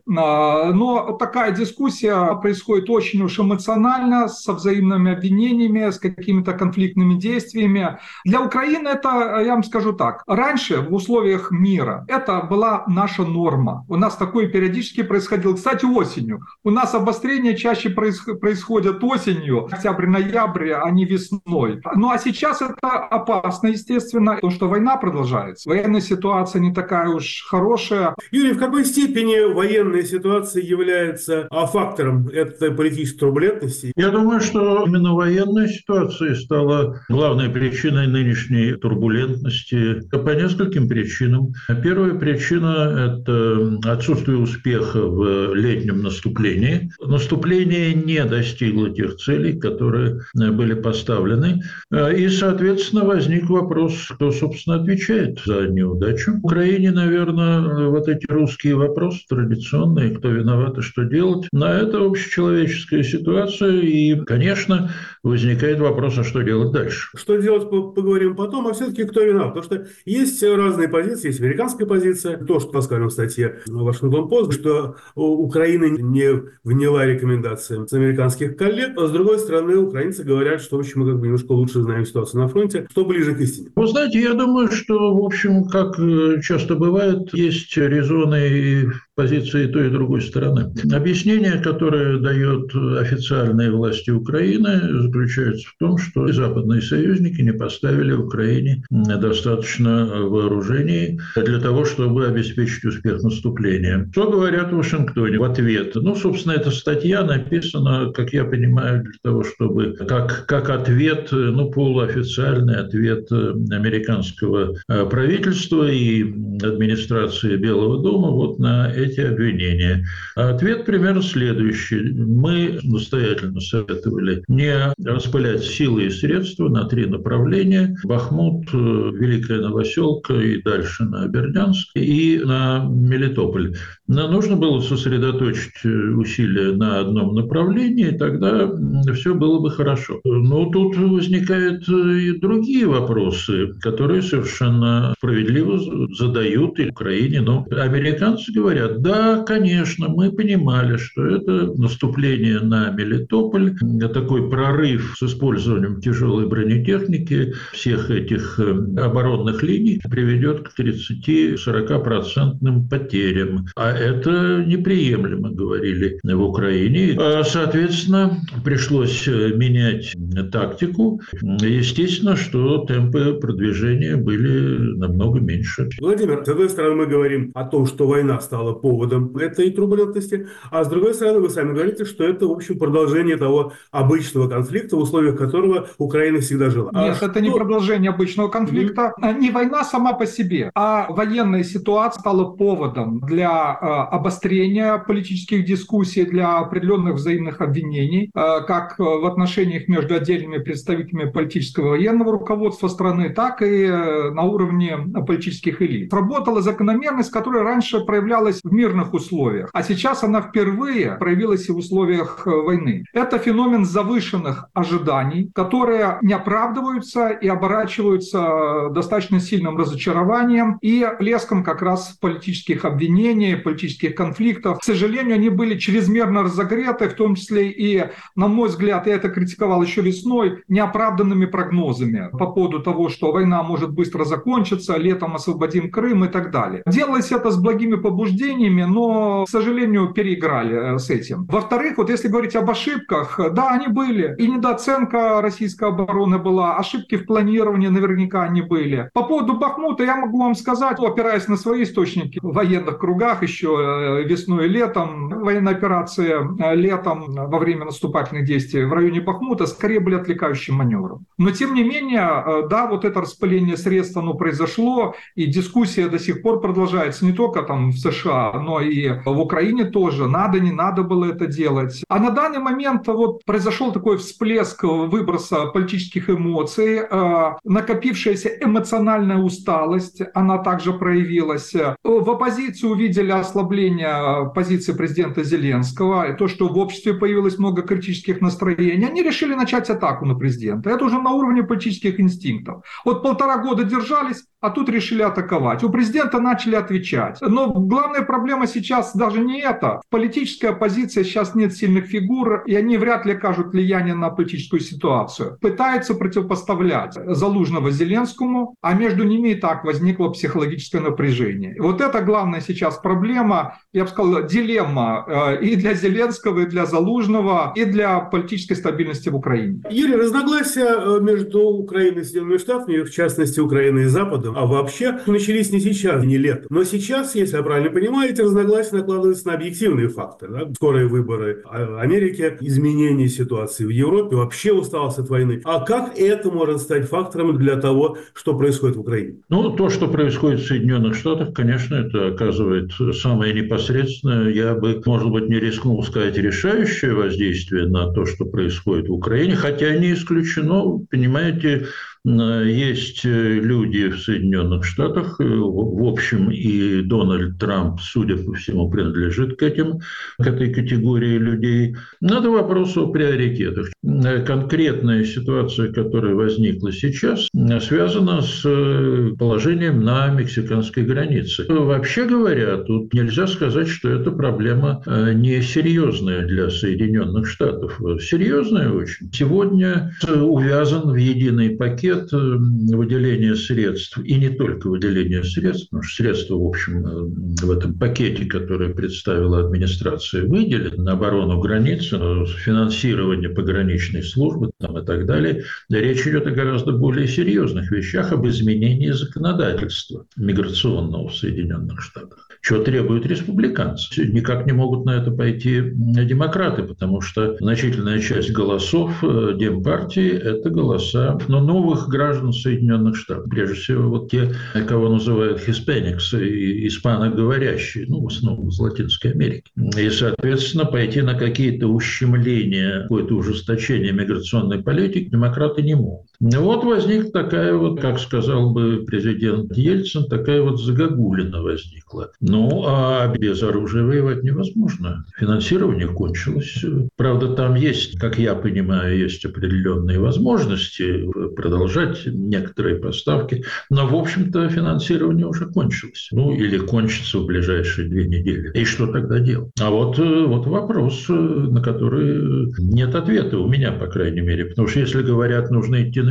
Но такая дискуссия происходит очень уж эмоционально, со взаимными обвинениями, с какими-то конфликтными действиями. Для Украины это, я вам скажу так, раньше в условиях мира это была наша норма. У нас такое периодически происходило. Кстати, осенью. У нас обострения чаще происходят осенью, октябрь-ноябрь, а не весной. Ну а сейчас это опасно, естественно, потому что война продолжается. Военная ситуация не такая уж хорошая. Юрий, в какой степени военная ситуация является фактором этой политической турбулентности? Я думаю, что именно военная ситуация стала главной причиной нынешней турбулентности по нескольким причинам. Первая причина – это отсутствие успеха в летнем наступлении. Наступление не достигло тех целей, которые были поставлены. И, соответственно, возник вопрос, кто, собственно, отвечает за неудачу. В Украине, наверное, вот эти русские вопросы традиционные, кто виноват и что делать, на это общечеловеческая ситуация. И, конечно, возникает вопрос, а что делать дальше? Что делать, поговорим потом, а все-таки кто виноват? Потому что есть разные позиции, есть американская позиция, то, что сказано в статье Вашингтон Пост, что Украина не вняла рекомендациям американских коллег, а с другой стороны, украинцы говорят, что, в общем, мы как бы немножко лучше знаем ситуацию на фронте, что ближе к истине. Вы знаете, я думаю, что, в общем, как часто бывает, есть резоны и позиции той и другой стороны. Объяснение, которое дает официальные власти Украины, заключается в том, что западные союзники не поставили Украине достаточно вооружений для того, чтобы обеспечить успех наступления. Что говорят в Вашингтоне в ответ? Ну, собственно, эта статья написана, как я понимаю, для того, чтобы как ответ, ну, полуофициальный ответ американского правительства и администрации Белого дома вот на эти обвинения. Ответ примерно следующий. Мы настоятельно советовали не распылять силы и средства на 3 направления: Бахмут, Великая Новоселка и дальше на Бердянск и на Мелитополь. Но нужно было сосредоточить усилия на одном направлении, и тогда все было бы хорошо. Но тут возникают и другие вопросы, которые совершенно справедливо задают и Украине. Но американцы говорят, да, конечно, мы понимали, что это наступление на Мелитополь, такой прорыв с использованием тяжелой бронетехники всех этих оборонных линий приведет к 30-40% потерям. А это неприемлемо, говорили в Украине. Соответственно, пришлось менять тактику. естественно, что темпы продвижения были намного меньше. Владимир, с одной стороны, мы говорим о том, что война стала поводом этой турбулентности, а с другой стороны, вы сами говорите, что это, в общем, продолжение того обычного конфликта, в условиях которого Украина всегда жила. Нет, это не продолжение обычного конфликта, не война сама по себе, а военная ситуация стала поводом для обострения политических дискуссий, для определенных взаимных обвинений, как в отношениях между отдельными представителями политического и военного руководства страны, так и на уровне политических элит. Работала закономерность, которая раньше проявлялась в мирных условиях, а сейчас она впервые проявилась и в условиях войны. Это феномен завышенных ожиданий, которые не оправдываются и оборачиваются достаточно сильным разочарованием и плеском как раз политических обвинений, политических конфликтов. К сожалению, они были чрезмерно разогреты, в том числе и, на мой взгляд, я это критиковал еще весной, неоправданными прогнозами по поводу того, что война может быстро закончиться, летом освободим Крым и так далее. Делалось это с благими побуждениями, но, к сожалению, переиграли с этим. Во-вторых, вот если говорить об ошибках, да, они были. И недооценка российской обороны была, ошибки в планировании наверняка они были. По поводу Бахмута я могу вам сказать, опираясь на свои источники в военных кругах еще весной и летом, военная операция летом во время наступательных действий в районе Бахмута скорее были отвлекающим маневром. Но тем не менее, да, вот это распыление средств, оно произошло, и дискуссия до сих пор продолжается не только там в США, но и в Украине тоже. Надо, не надо было это делать. А на данный момент вот произошел такой всплеск выброса политических эмоций, накопившаяся эмоциональная усталость, она также проявилась. В оппозиции увидели ослабление позиции президента Зеленского, и то, что в обществе появилось много критических настроений, они решили начать атаку на президента. Это уже на уровне политических инстинктов. Вот 1,5 года держались, а тут решили атаковать. У президента начали отвечать. Но главная проблема сейчас даже не это. В политической оппозиции сейчас нет сильных фигур, и они вряд ли окажут влияние на политическую ситуацию. Пытаются противопоставлять Залужного Зеленскому, а между ними и так возникло психологическое напряжение. Вот это главная сейчас проблема, я бы сказал, дилемма и для Зеленского, и для Залужного, и для политической стабильности в Украине. Юрий, разногласия между Украиной и Соединенными Штатами, в частности, Украиной и Западом, а вообще начались не сейчас, не летом. Но сейчас, если я правильно понимаю, эти разногласия накладываются на объективные факторы. Да? Скорые выборы в Америке, изменение ситуации в Европе, вообще усталость от войны. А как это может стать фактором для того, что происходит в Украине? Ну, то, что происходит в Соединенных Штатах, конечно, это оказывает самое непосредственное, я бы, может быть, не рискнул сказать, решающее воздействие на то, что происходит в Украине, хотя не исключено, понимаете, есть люди в Соединенных Штатах, в общем, и Дональд Трамп, судя по всему, принадлежит к этой категории людей. Надо вопрос о приоритетах. Конкретная ситуация, которая возникла сейчас, связана с положением на мексиканской границе. Вообще говоря, тут нельзя сказать, что эта проблема несерьезная для Соединенных Штатов. Серьезная очень. Сегодня увязан в единый пакет выделения средств, и не только выделения средств, потому что средства, в общем, в этом пакете, который представила администрация, выделены на оборону границы, на финансирование пограничной службы там, и так далее. Речь идет о гораздо более серьезных вещах, об изменении законодательства миграционного в Соединенных Штатах. Чего требуют республиканцы? Никак не могут на это пойти демократы, потому что значительная часть голосов Демпартии – это голоса новых граждан Соединенных Штатов. Прежде всего, вот те, кого называют hispanics, испаноговорящие, в основном из Латинской Америки. И, соответственно, пойти на какие-то ущемления, какое-то ужесточение миграционной политики демократы не могут. Вот возникла такая вот, как сказал бы президент Ельцин, такая вот загогулина возникла. А без оружия воевать невозможно. Финансирование кончилось. Правда, там есть, как я понимаю, есть определенные возможности продолжать некоторые поставки, но, в общем-то, финансирование уже кончилось. Или кончится в ближайшие 2 недели. И что тогда делать? А вот вопрос, на который нет ответа у меня, по крайней мере. Потому что если говорят, нужно идти на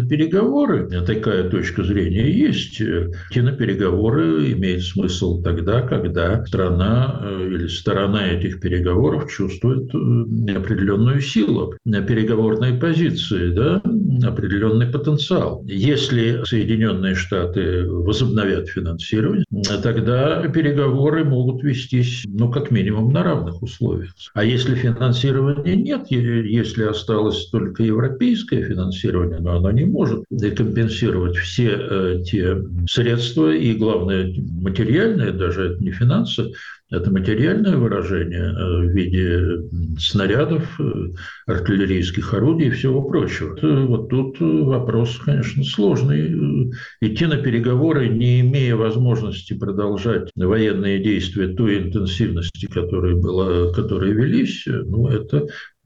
на переговоры, такая точка зрения есть. Идти на переговоры имеет смысл тогда, когда страна или сторона этих переговоров чувствует определенную силу переговорной позиции, да, определенный потенциал. Если Соединенные Штаты возобновят финансирование, тогда переговоры могут вестись, как минимум, на равных условиях. А если финансирования нет, если осталось только европейское финансирование, но оно не может компенсировать все те средства и, главное, материальные, даже это не финансы, это материальное выражение в виде снарядов, артиллерийских орудий и всего прочего. Вот тут вопрос, конечно, сложный. Идти на переговоры, не имея возможности продолжать военные действия той интенсивности, которые велись, это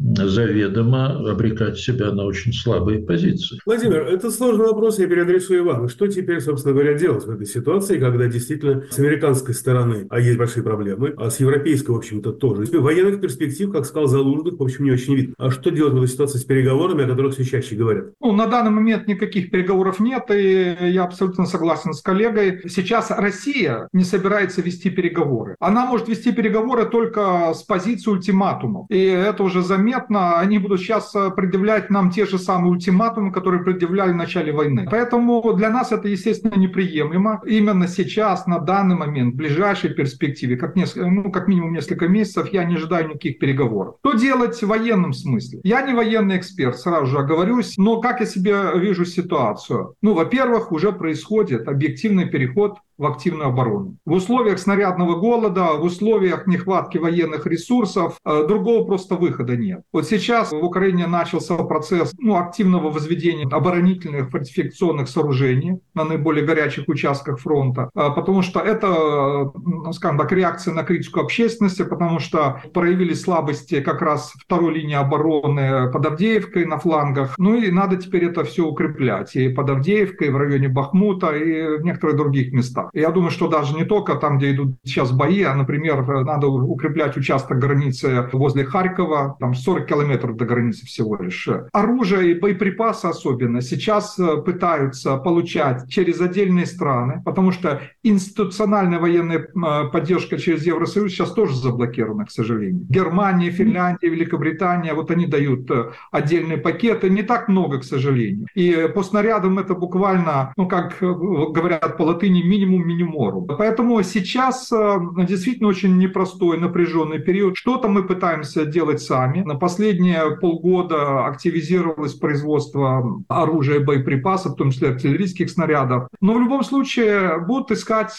заведомо обрекать себя на очень слабые позиции. Владимир, это сложный вопрос, я переадресую вам. Что теперь, собственно говоря, делать в этой ситуации, когда действительно с американской стороны есть большие проблемы, а с европейской, в общем-то, тоже. Военных перспектив, как сказал Залужный, в общем, не очень видно. А что делать в этой ситуации с переговорами, о которых все чаще говорят? На данный момент никаких переговоров нет, и я абсолютно согласен с коллегой. Сейчас Россия не собирается вести переговоры. Она может вести переговоры только с позиции ультиматумов. И это уже заметно. Они будут сейчас предъявлять нам те же самые ультиматумы, которые предъявляли в начале войны. Поэтому для нас это, естественно, неприемлемо. Именно сейчас, на данный момент, в ближайшей перспективе, как минимум несколько месяцев, я не ожидаю никаких переговоров. Что делать в военном смысле? Я не военный эксперт, сразу же оговорюсь, но как я себе вижу ситуацию? Во-первых, уже происходит объективный переход в активную оборону. В условиях снарядного голода, в условиях нехватки военных ресурсов, другого просто выхода нет. Вот сейчас в Украине начался процесс активного возведения оборонительных фортификационных сооружений на наиболее горячих участках фронта, потому что это, скажем так, реакция на критику общественности, потому что проявили слабости как раз второй линии обороны под Авдеевкой на флангах. И надо теперь это все укреплять. И под Авдеевкой, и в районе Бахмута, и в некоторых других местах. Я думаю, что даже не только там, где идут сейчас бои, а, например, надо укреплять участок границы возле Харькова, там 40 километров до границы всего лишь. Оружие и боеприпасы особенно сейчас пытаются получать через отдельные страны, потому что институциональная военная поддержка через Евросоюз сейчас тоже заблокирована, к сожалению. Германия, Финляндия, Великобритания, они дают отдельные пакеты, не так много, к сожалению. И по снарядам это буквально, как говорят по латыни, минимум миниморум. Поэтому сейчас действительно очень непростой, напряженный период. Что-то мы пытаемся делать сами. На последние полгода активизировалось производство оружия и боеприпасов, в том числе артиллерийских снарядов. Но в любом случае будут искать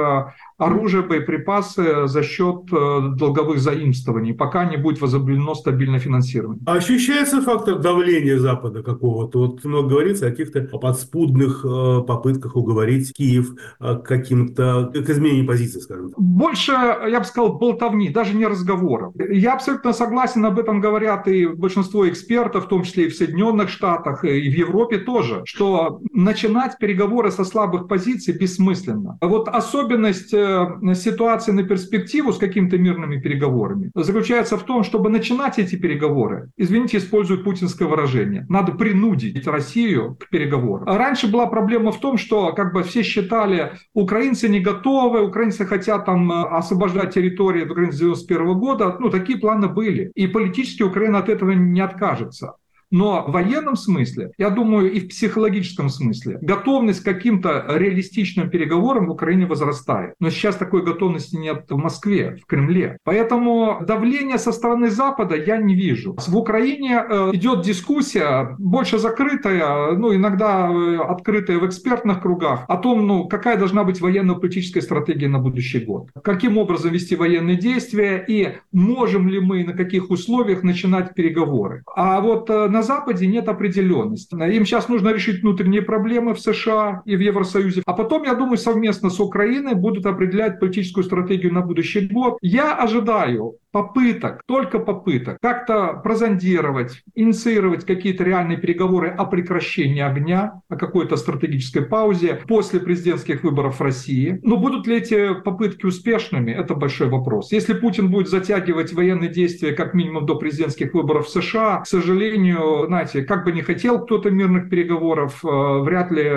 оружие, боеприпасы за счет долговых заимствований, пока не будет возобновлено стабильное финансирование. А ощущается фактор давления Запада какого-то? Много говорится о каких-то подспудных попытках уговорить Киев к изменению позиции, скажем так. Больше, я бы сказал, болтовни, даже не разговоров. Я абсолютно согласен, об этом говорят и большинство экспертов, в том числе и в Соединенных Штатах, и в Европе тоже, что начинать переговоры со слабых позиций бессмысленно. Особенность ситуации на перспективу с какими-то мирными переговорами заключается в том, чтобы начинать эти переговоры, извините, использую путинское выражение, надо принудить Россию к переговорам. Раньше была проблема в том, что все считали, украинцы не готовы, украинцы хотят освобождать территории до границы 1991 года. Такие планы были. И политически Украина от этого не откажется. Но в военном смысле, я думаю, и в психологическом смысле, готовность к каким-то реалистичным переговорам в Украине возрастает. Но сейчас такой готовности нет в Москве, в Кремле. Поэтому давления со стороны Запада я не вижу. В Украине идет дискуссия, больше закрытая, иногда открытая в экспертных кругах, о том, какая должна быть военно-политическая стратегия на будущий год. Каким образом вести военные действия и можем ли мы, на каких условиях начинать переговоры. А на Западе нет определенности. Им сейчас нужно решить внутренние проблемы в США и в Евросоюзе. А потом, я думаю, совместно с Украиной будут определять политическую стратегию на будущий год. Я ожидаю попыток, только попыток как-то прозондировать, инициировать какие-то реальные переговоры о прекращении огня, о какой-то стратегической паузе после президентских выборов в России. Но будут ли эти попытки успешными, это большой вопрос. Если Путин будет затягивать военные действия как минимум до президентских выборов в США, к сожалению, знаете, как бы не хотел кто-то мирных переговоров, вряд ли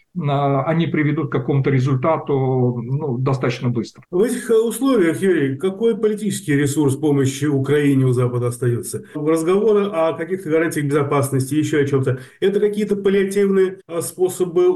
они приведут к какому-то результату достаточно быстро. В этих условиях, Юрий, какой политический ресурс помощи Украине у Запада остается? Разговоры о каких-то гарантиях безопасности, еще о чем-то. Это какие-то паллиативные способы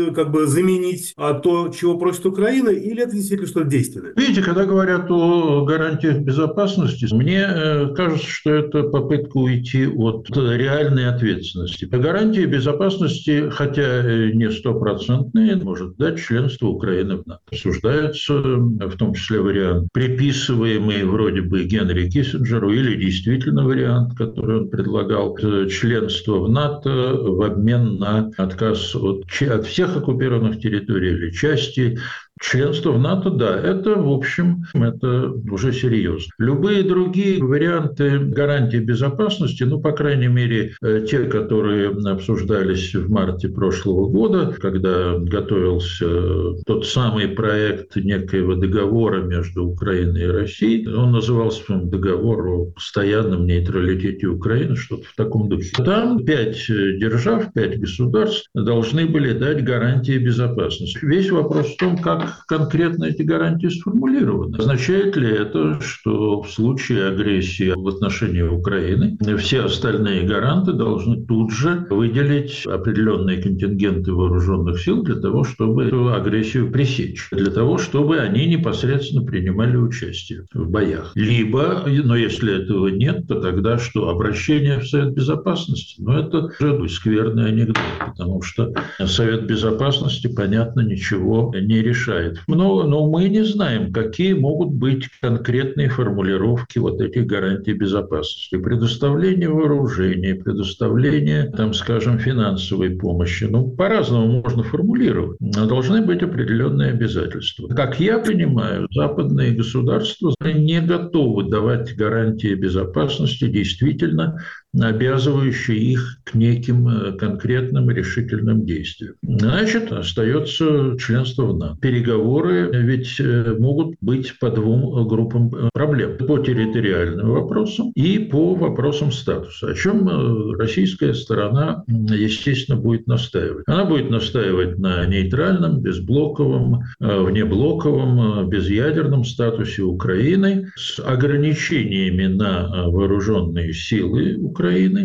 заменить то, чего просит Украина, или это действительно что-то действенное? Видите, когда говорят о гарантиях безопасности, мне кажется, что это попытка уйти от реальной ответственности. Гарантии безопасности, хотя не 100%, может дать членство Украины в НАТО. Обсуждается в том числе вариант, приписываемый вроде бы Генри Киссинджеру, или действительно вариант, который он предлагал, членство в НАТО в обмен на отказ от всех оккупированных территорий или части. Членство в НАТО, да, это, в общем, это уже серьезно. Любые другие варианты гарантии безопасности, по крайней мере, те, которые обсуждались в марте прошлого года, когда готовился тот самый проект некоего договора между Украиной и Россией, он назывался договор о постоянном нейтралитете Украины, что-то в таком духе. Там 5 держав, 5 государств должны были дать гарантии безопасности. Весь вопрос в том, как конкретно эти гарантии сформулированы. Означает ли это, что в случае агрессии в отношении Украины все остальные гаранты должны тут же выделить определенные контингенты вооруженных сил для того, чтобы эту агрессию пресечь, для того, чтобы они непосредственно принимали участие в боях? Либо, но если этого нет, то тогда что? Обращение в Совет Безопасности? Это уже скверный анекдот, потому что Совет Безопасности, понятно, ничего не решает. Но мы не знаем, какие могут быть конкретные формулировки этих гарантий безопасности. Предоставление вооружения, предоставление, финансовой помощи. По-разному можно формулировать. Но должны быть определенные обязательства. Как я понимаю, западные государства не готовы давать гарантии безопасности, действительно обязывающие их к неким конкретным решительным действиям. Значит, остается членство в НАТО. Переговоры ведь могут быть по 2 группам проблем. По территориальным вопросам и по вопросам статуса. О чем российская сторона, естественно, будет настаивать. Она будет настаивать на нейтральном, безблоковом, внеблоковом, безъядерном статусе Украины с ограничениями на вооруженные силы Украины.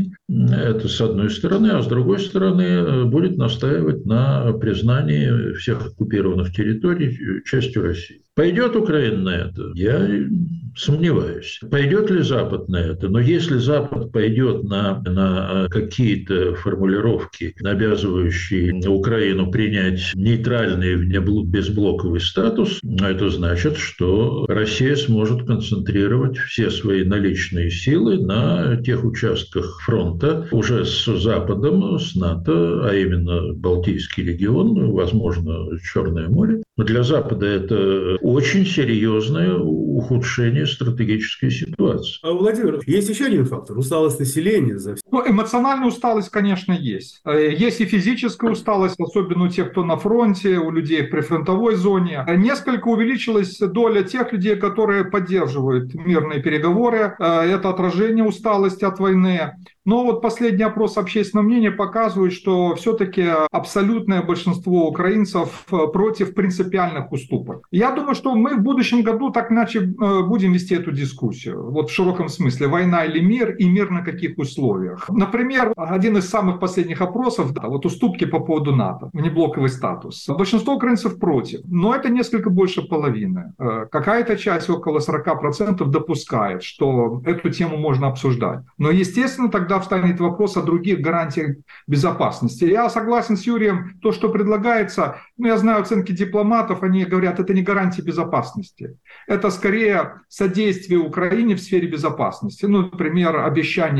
Это с одной стороны, а с другой стороны будет настаивать на признании всех оккупированных территорий частью России. Пойдет Украина на это? Я сомневаюсь. Пойдет ли Запад на это? Но если Запад пойдет на какие-то формулировки, обязывающие Украину принять нейтральный безблоковый статус, это значит, что Россия сможет концентрировать все свои наличные силы на тех участках фронта уже с Западом, с НАТО, а именно Балтийский регион, возможно, Черное море. Для Запада это очень серьезное ухудшение стратегической ситуации. Владимир, есть еще один фактор – усталость населения. Эмоциональная усталость, конечно, есть. Есть и физическая усталость, особенно у тех, кто на фронте, у людей в прифронтовой зоне. Несколько увеличилась доля тех людей, которые поддерживают мирные переговоры. Это отражение усталости от войны. Но последний опрос общественного мнения показывает, что все-таки абсолютное большинство украинцев против принципиальных уступок. Я думаю, что мы в будущем году так иначе будем вести эту дискуссию. В широком смысле. Война или мир, и мир на каких условиях. Например, один из самых последних опросов, уступки по поводу НАТО, внеблоковый статус. Большинство украинцев против, но это несколько больше половины. Какая-то часть, около 40%, допускает, что эту тему можно обсуждать. Но, естественно, тогда встанет вопрос о других гарантиях безопасности. Я согласен с Юрием, то, что предлагается, я знаю оценки дипломатов, они говорят, это не гарантии безопасности. Это скорее содействие Украине в сфере безопасности. Например, обещание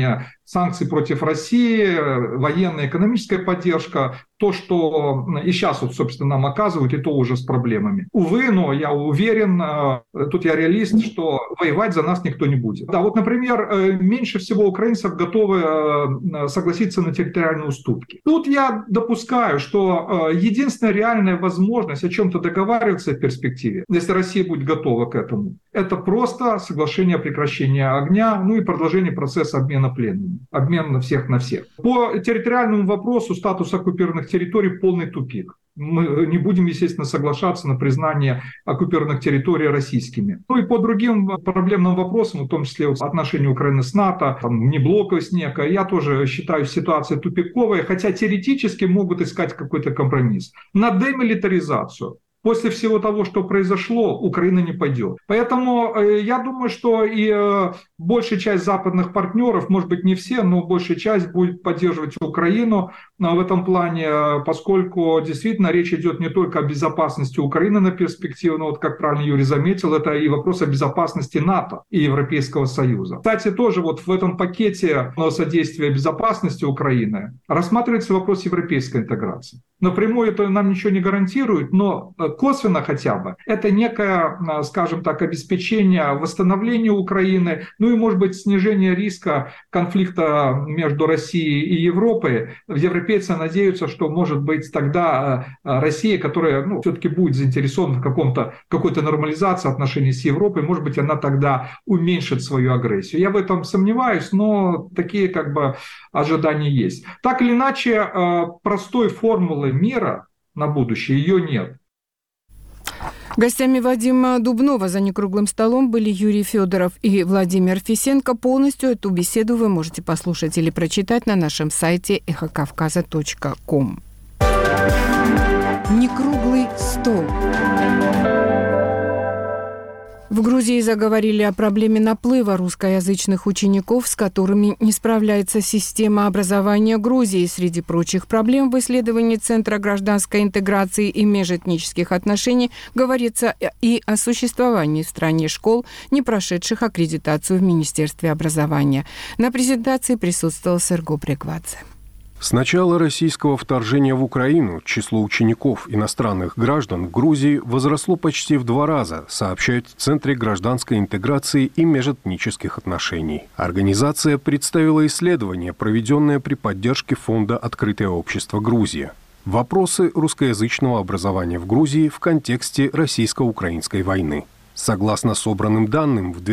санкции против России, военная, экономическая поддержка, то, что и сейчас, вот, собственно, нам оказывают, и то уже с проблемами. Увы, но я уверен, тут я реалист, что воевать за нас никто не будет. Да, вот, например, меньше всего украинцев готовы согласиться на территориальные уступки. Тут я допускаю, что единственная реальная возможность о чем-то договариваться в перспективе, если Россия будет готова к этому, это просто соглашение о прекращении огня, ну и продолжение процесса обмена пленными, обмен на всех на всех. По территориальному вопросу статус оккупированных территорий полный тупик. Мы не будем, естественно, соглашаться на признание оккупированных территорий российскими. Ну и по другим проблемным вопросам, в том числе отношения Украины с НАТО, неблоковость некая, я тоже считаю ситуацию тупиковой, хотя теоретически могут искать какой-то компромисс. На демилитаризацию после всего того, что произошло, Украина не пойдет. Поэтому я думаю, что и большая часть западных партнеров, может быть не все, но большая часть будет поддерживать Украину в этом плане, поскольку действительно речь идет не только о безопасности Украины на перспективу, но вот как правильно Юрий заметил, это и вопрос о безопасности НАТО и Европейского Союза. Кстати, тоже вот в этом пакете содействия безопасности Украины рассматривается вопрос европейской интеграции. Напрямую это нам ничего не гарантирует, но косвенно хотя бы это некое, скажем так, обеспечение восстановления Украины, ну и, может быть, снижение риска конфликта между Россией и Европой. Европейцы надеются, что, может быть, тогда Россия, которая все-таки будет заинтересована в какой-то нормализации отношений с Европой, может быть, она тогда уменьшит свою агрессию. Я в этом сомневаюсь, но такие ожидания есть. Так или иначе, простой формулы мира на будущее ее нет. Гостями Вадима Дубнова за некруглым столом были Юрий Федоров и Владимир Фисенко. Полностью эту беседу вы можете послушать или прочитать на нашем сайте эхокавказа.ком. Некруглый стол. В Грузии заговорили о проблеме наплыва русскоязычных учеников, с которыми не справляется система образования Грузии. Среди прочих проблем в исследовании Центра гражданской интеграции и межэтнических отношений говорится и о существовании в стране школ, не прошедших аккредитацию в Министерстве образования. На презентации присутствовал Серго Бреквадзе. С начала российского вторжения в Украину число учеников иностранных граждан в Грузии возросло почти в 2 раза, сообщают в Центре гражданской интеграции и межэтнических отношений. Организация представила исследование, проведенное при поддержке фонда «Открытое общество Грузия». Вопросы русскоязычного образования в Грузии в контексте российско-украинской войны. Согласно собранным данным, в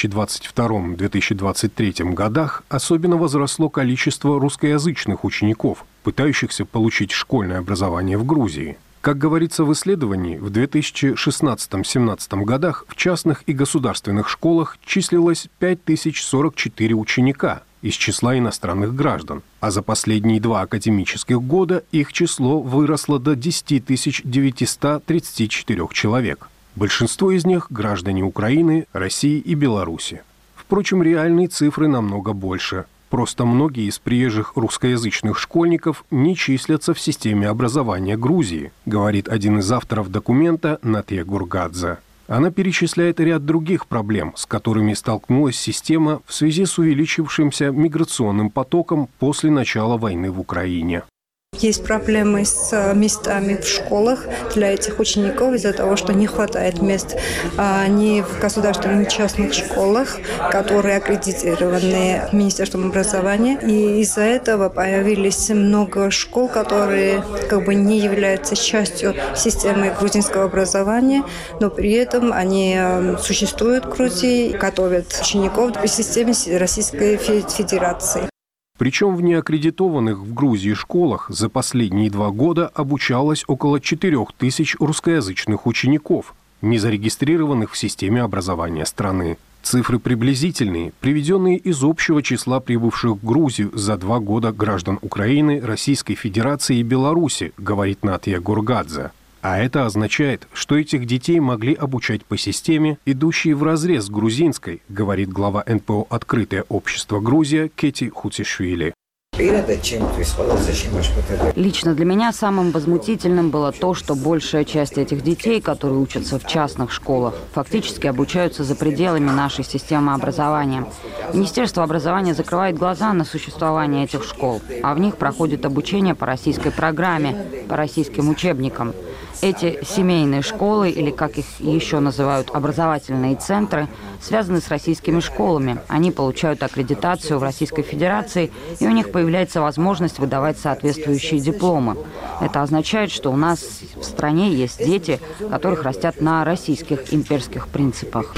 2022-2023 годах особенно возросло количество русскоязычных учеников, пытающихся получить школьное образование в Грузии. Как говорится в исследовании, в 2016-2017 годах в частных и государственных школах числилось 5044 ученика из числа иностранных граждан, а за последние 2 академических года их число выросло до 10 934 человек. Большинство из них – граждане Украины, России и Беларуси. Впрочем, реальные цифры намного больше. Просто многие из приезжих русскоязычных школьников не числятся в системе образования Грузии, говорит один из авторов документа Натья Гургадзе. Она перечисляет ряд других проблем, с которыми столкнулась система в связи с увеличившимся миграционным потоком после начала войны в Украине. Есть проблемы с местами в школах для этих учеников из-за того, что не хватает мест ни в государственных, ни в частных школах, которые аккредитированы Министерством образования. И из-за этого появились много школ, которые не являются частью системы грузинского образования, но при этом они существуют в Грузии, готовят учеников в системе Российской Федерации. Причем в неаккредитованных в Грузии школах за последние 2 года обучалось около 4000 русскоязычных учеников, не зарегистрированных в системе образования страны. Цифры приблизительные, приведенные из общего числа прибывших в Грузию за 2 года граждан Украины, Российской Федерации и Беларуси, говорит Натья Гургадзе. А это означает, что этих детей могли обучать по системе, идущей вразрез с грузинской, говорит глава НПО «Открытое общество Грузия» Кети Хуцишвили. Лично для меня самым возмутительным было то, что большая часть этих детей, которые учатся в частных школах, фактически обучаются за пределами нашей системы образования. Министерство образования закрывает глаза на существование этих школ, а в них проходит обучение по российской программе, по российским учебникам. Эти семейные школы, или как их еще называют, образовательные центры, связаны с российскими школами. Они получают аккредитацию в Российской Федерации, и у них появляется возможность выдавать соответствующие дипломы. Это означает, что у нас в стране есть дети, которых растят на российских имперских принципах.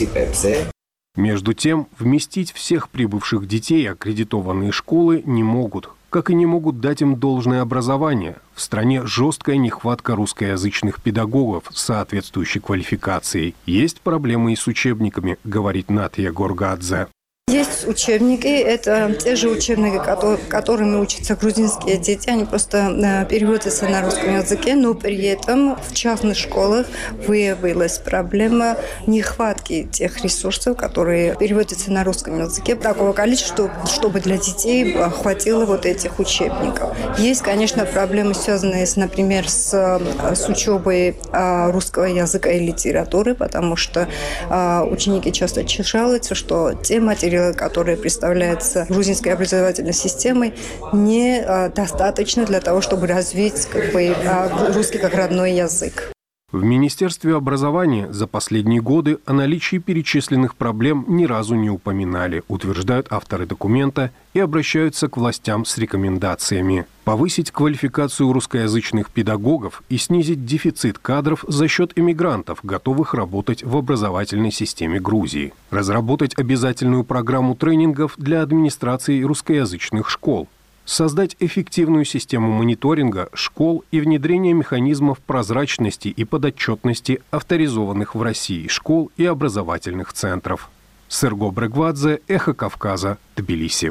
Между тем, вместить всех прибывших детей аккредитованные школы не могут, как и не могут дать им должное образование. В стране жесткая нехватка русскоязычных педагогов с соответствующей квалификацией. Есть проблемы и с учебниками, говорит Наталья Горгадзе. Есть учебники, это те же учебники, которыми учатся грузинские дети, они просто переводятся на русском языке, но при этом в частных школах выявилась проблема нехватки тех ресурсов, которые переводятся на русском языке, такого количества, чтобы для детей хватило вот этих учебников. Есть, конечно, проблемы, связанные, например, с учебой русского языка и литературы, потому что ученики часто жалуются, что те материалы, которые представляются грузинской образовательной системой, недостаточно для того, чтобы развить русский как родной язык. В Министерстве образования за последние годы о наличии перечисленных проблем ни разу не упоминали, утверждают авторы документа и обращаются к властям с рекомендациями. Повысить квалификацию русскоязычных педагогов и снизить дефицит кадров за счет иммигрантов, готовых работать в образовательной системе Грузии. Разработать обязательную программу тренингов для администрации русскоязычных школ. Создать эффективную систему мониторинга школ и внедрение механизмов прозрачности и подотчетности авторизованных в России школ и образовательных центров. Серго Брегвадзе, Эхо Кавказа, Тбилиси.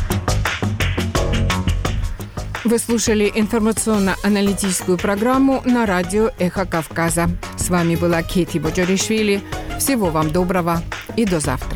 Вы слушали информационно-аналитическую программу на радио «Эхо Кавказа». С вами была Кети Боджоришвили. Всего вам доброго и до завтра.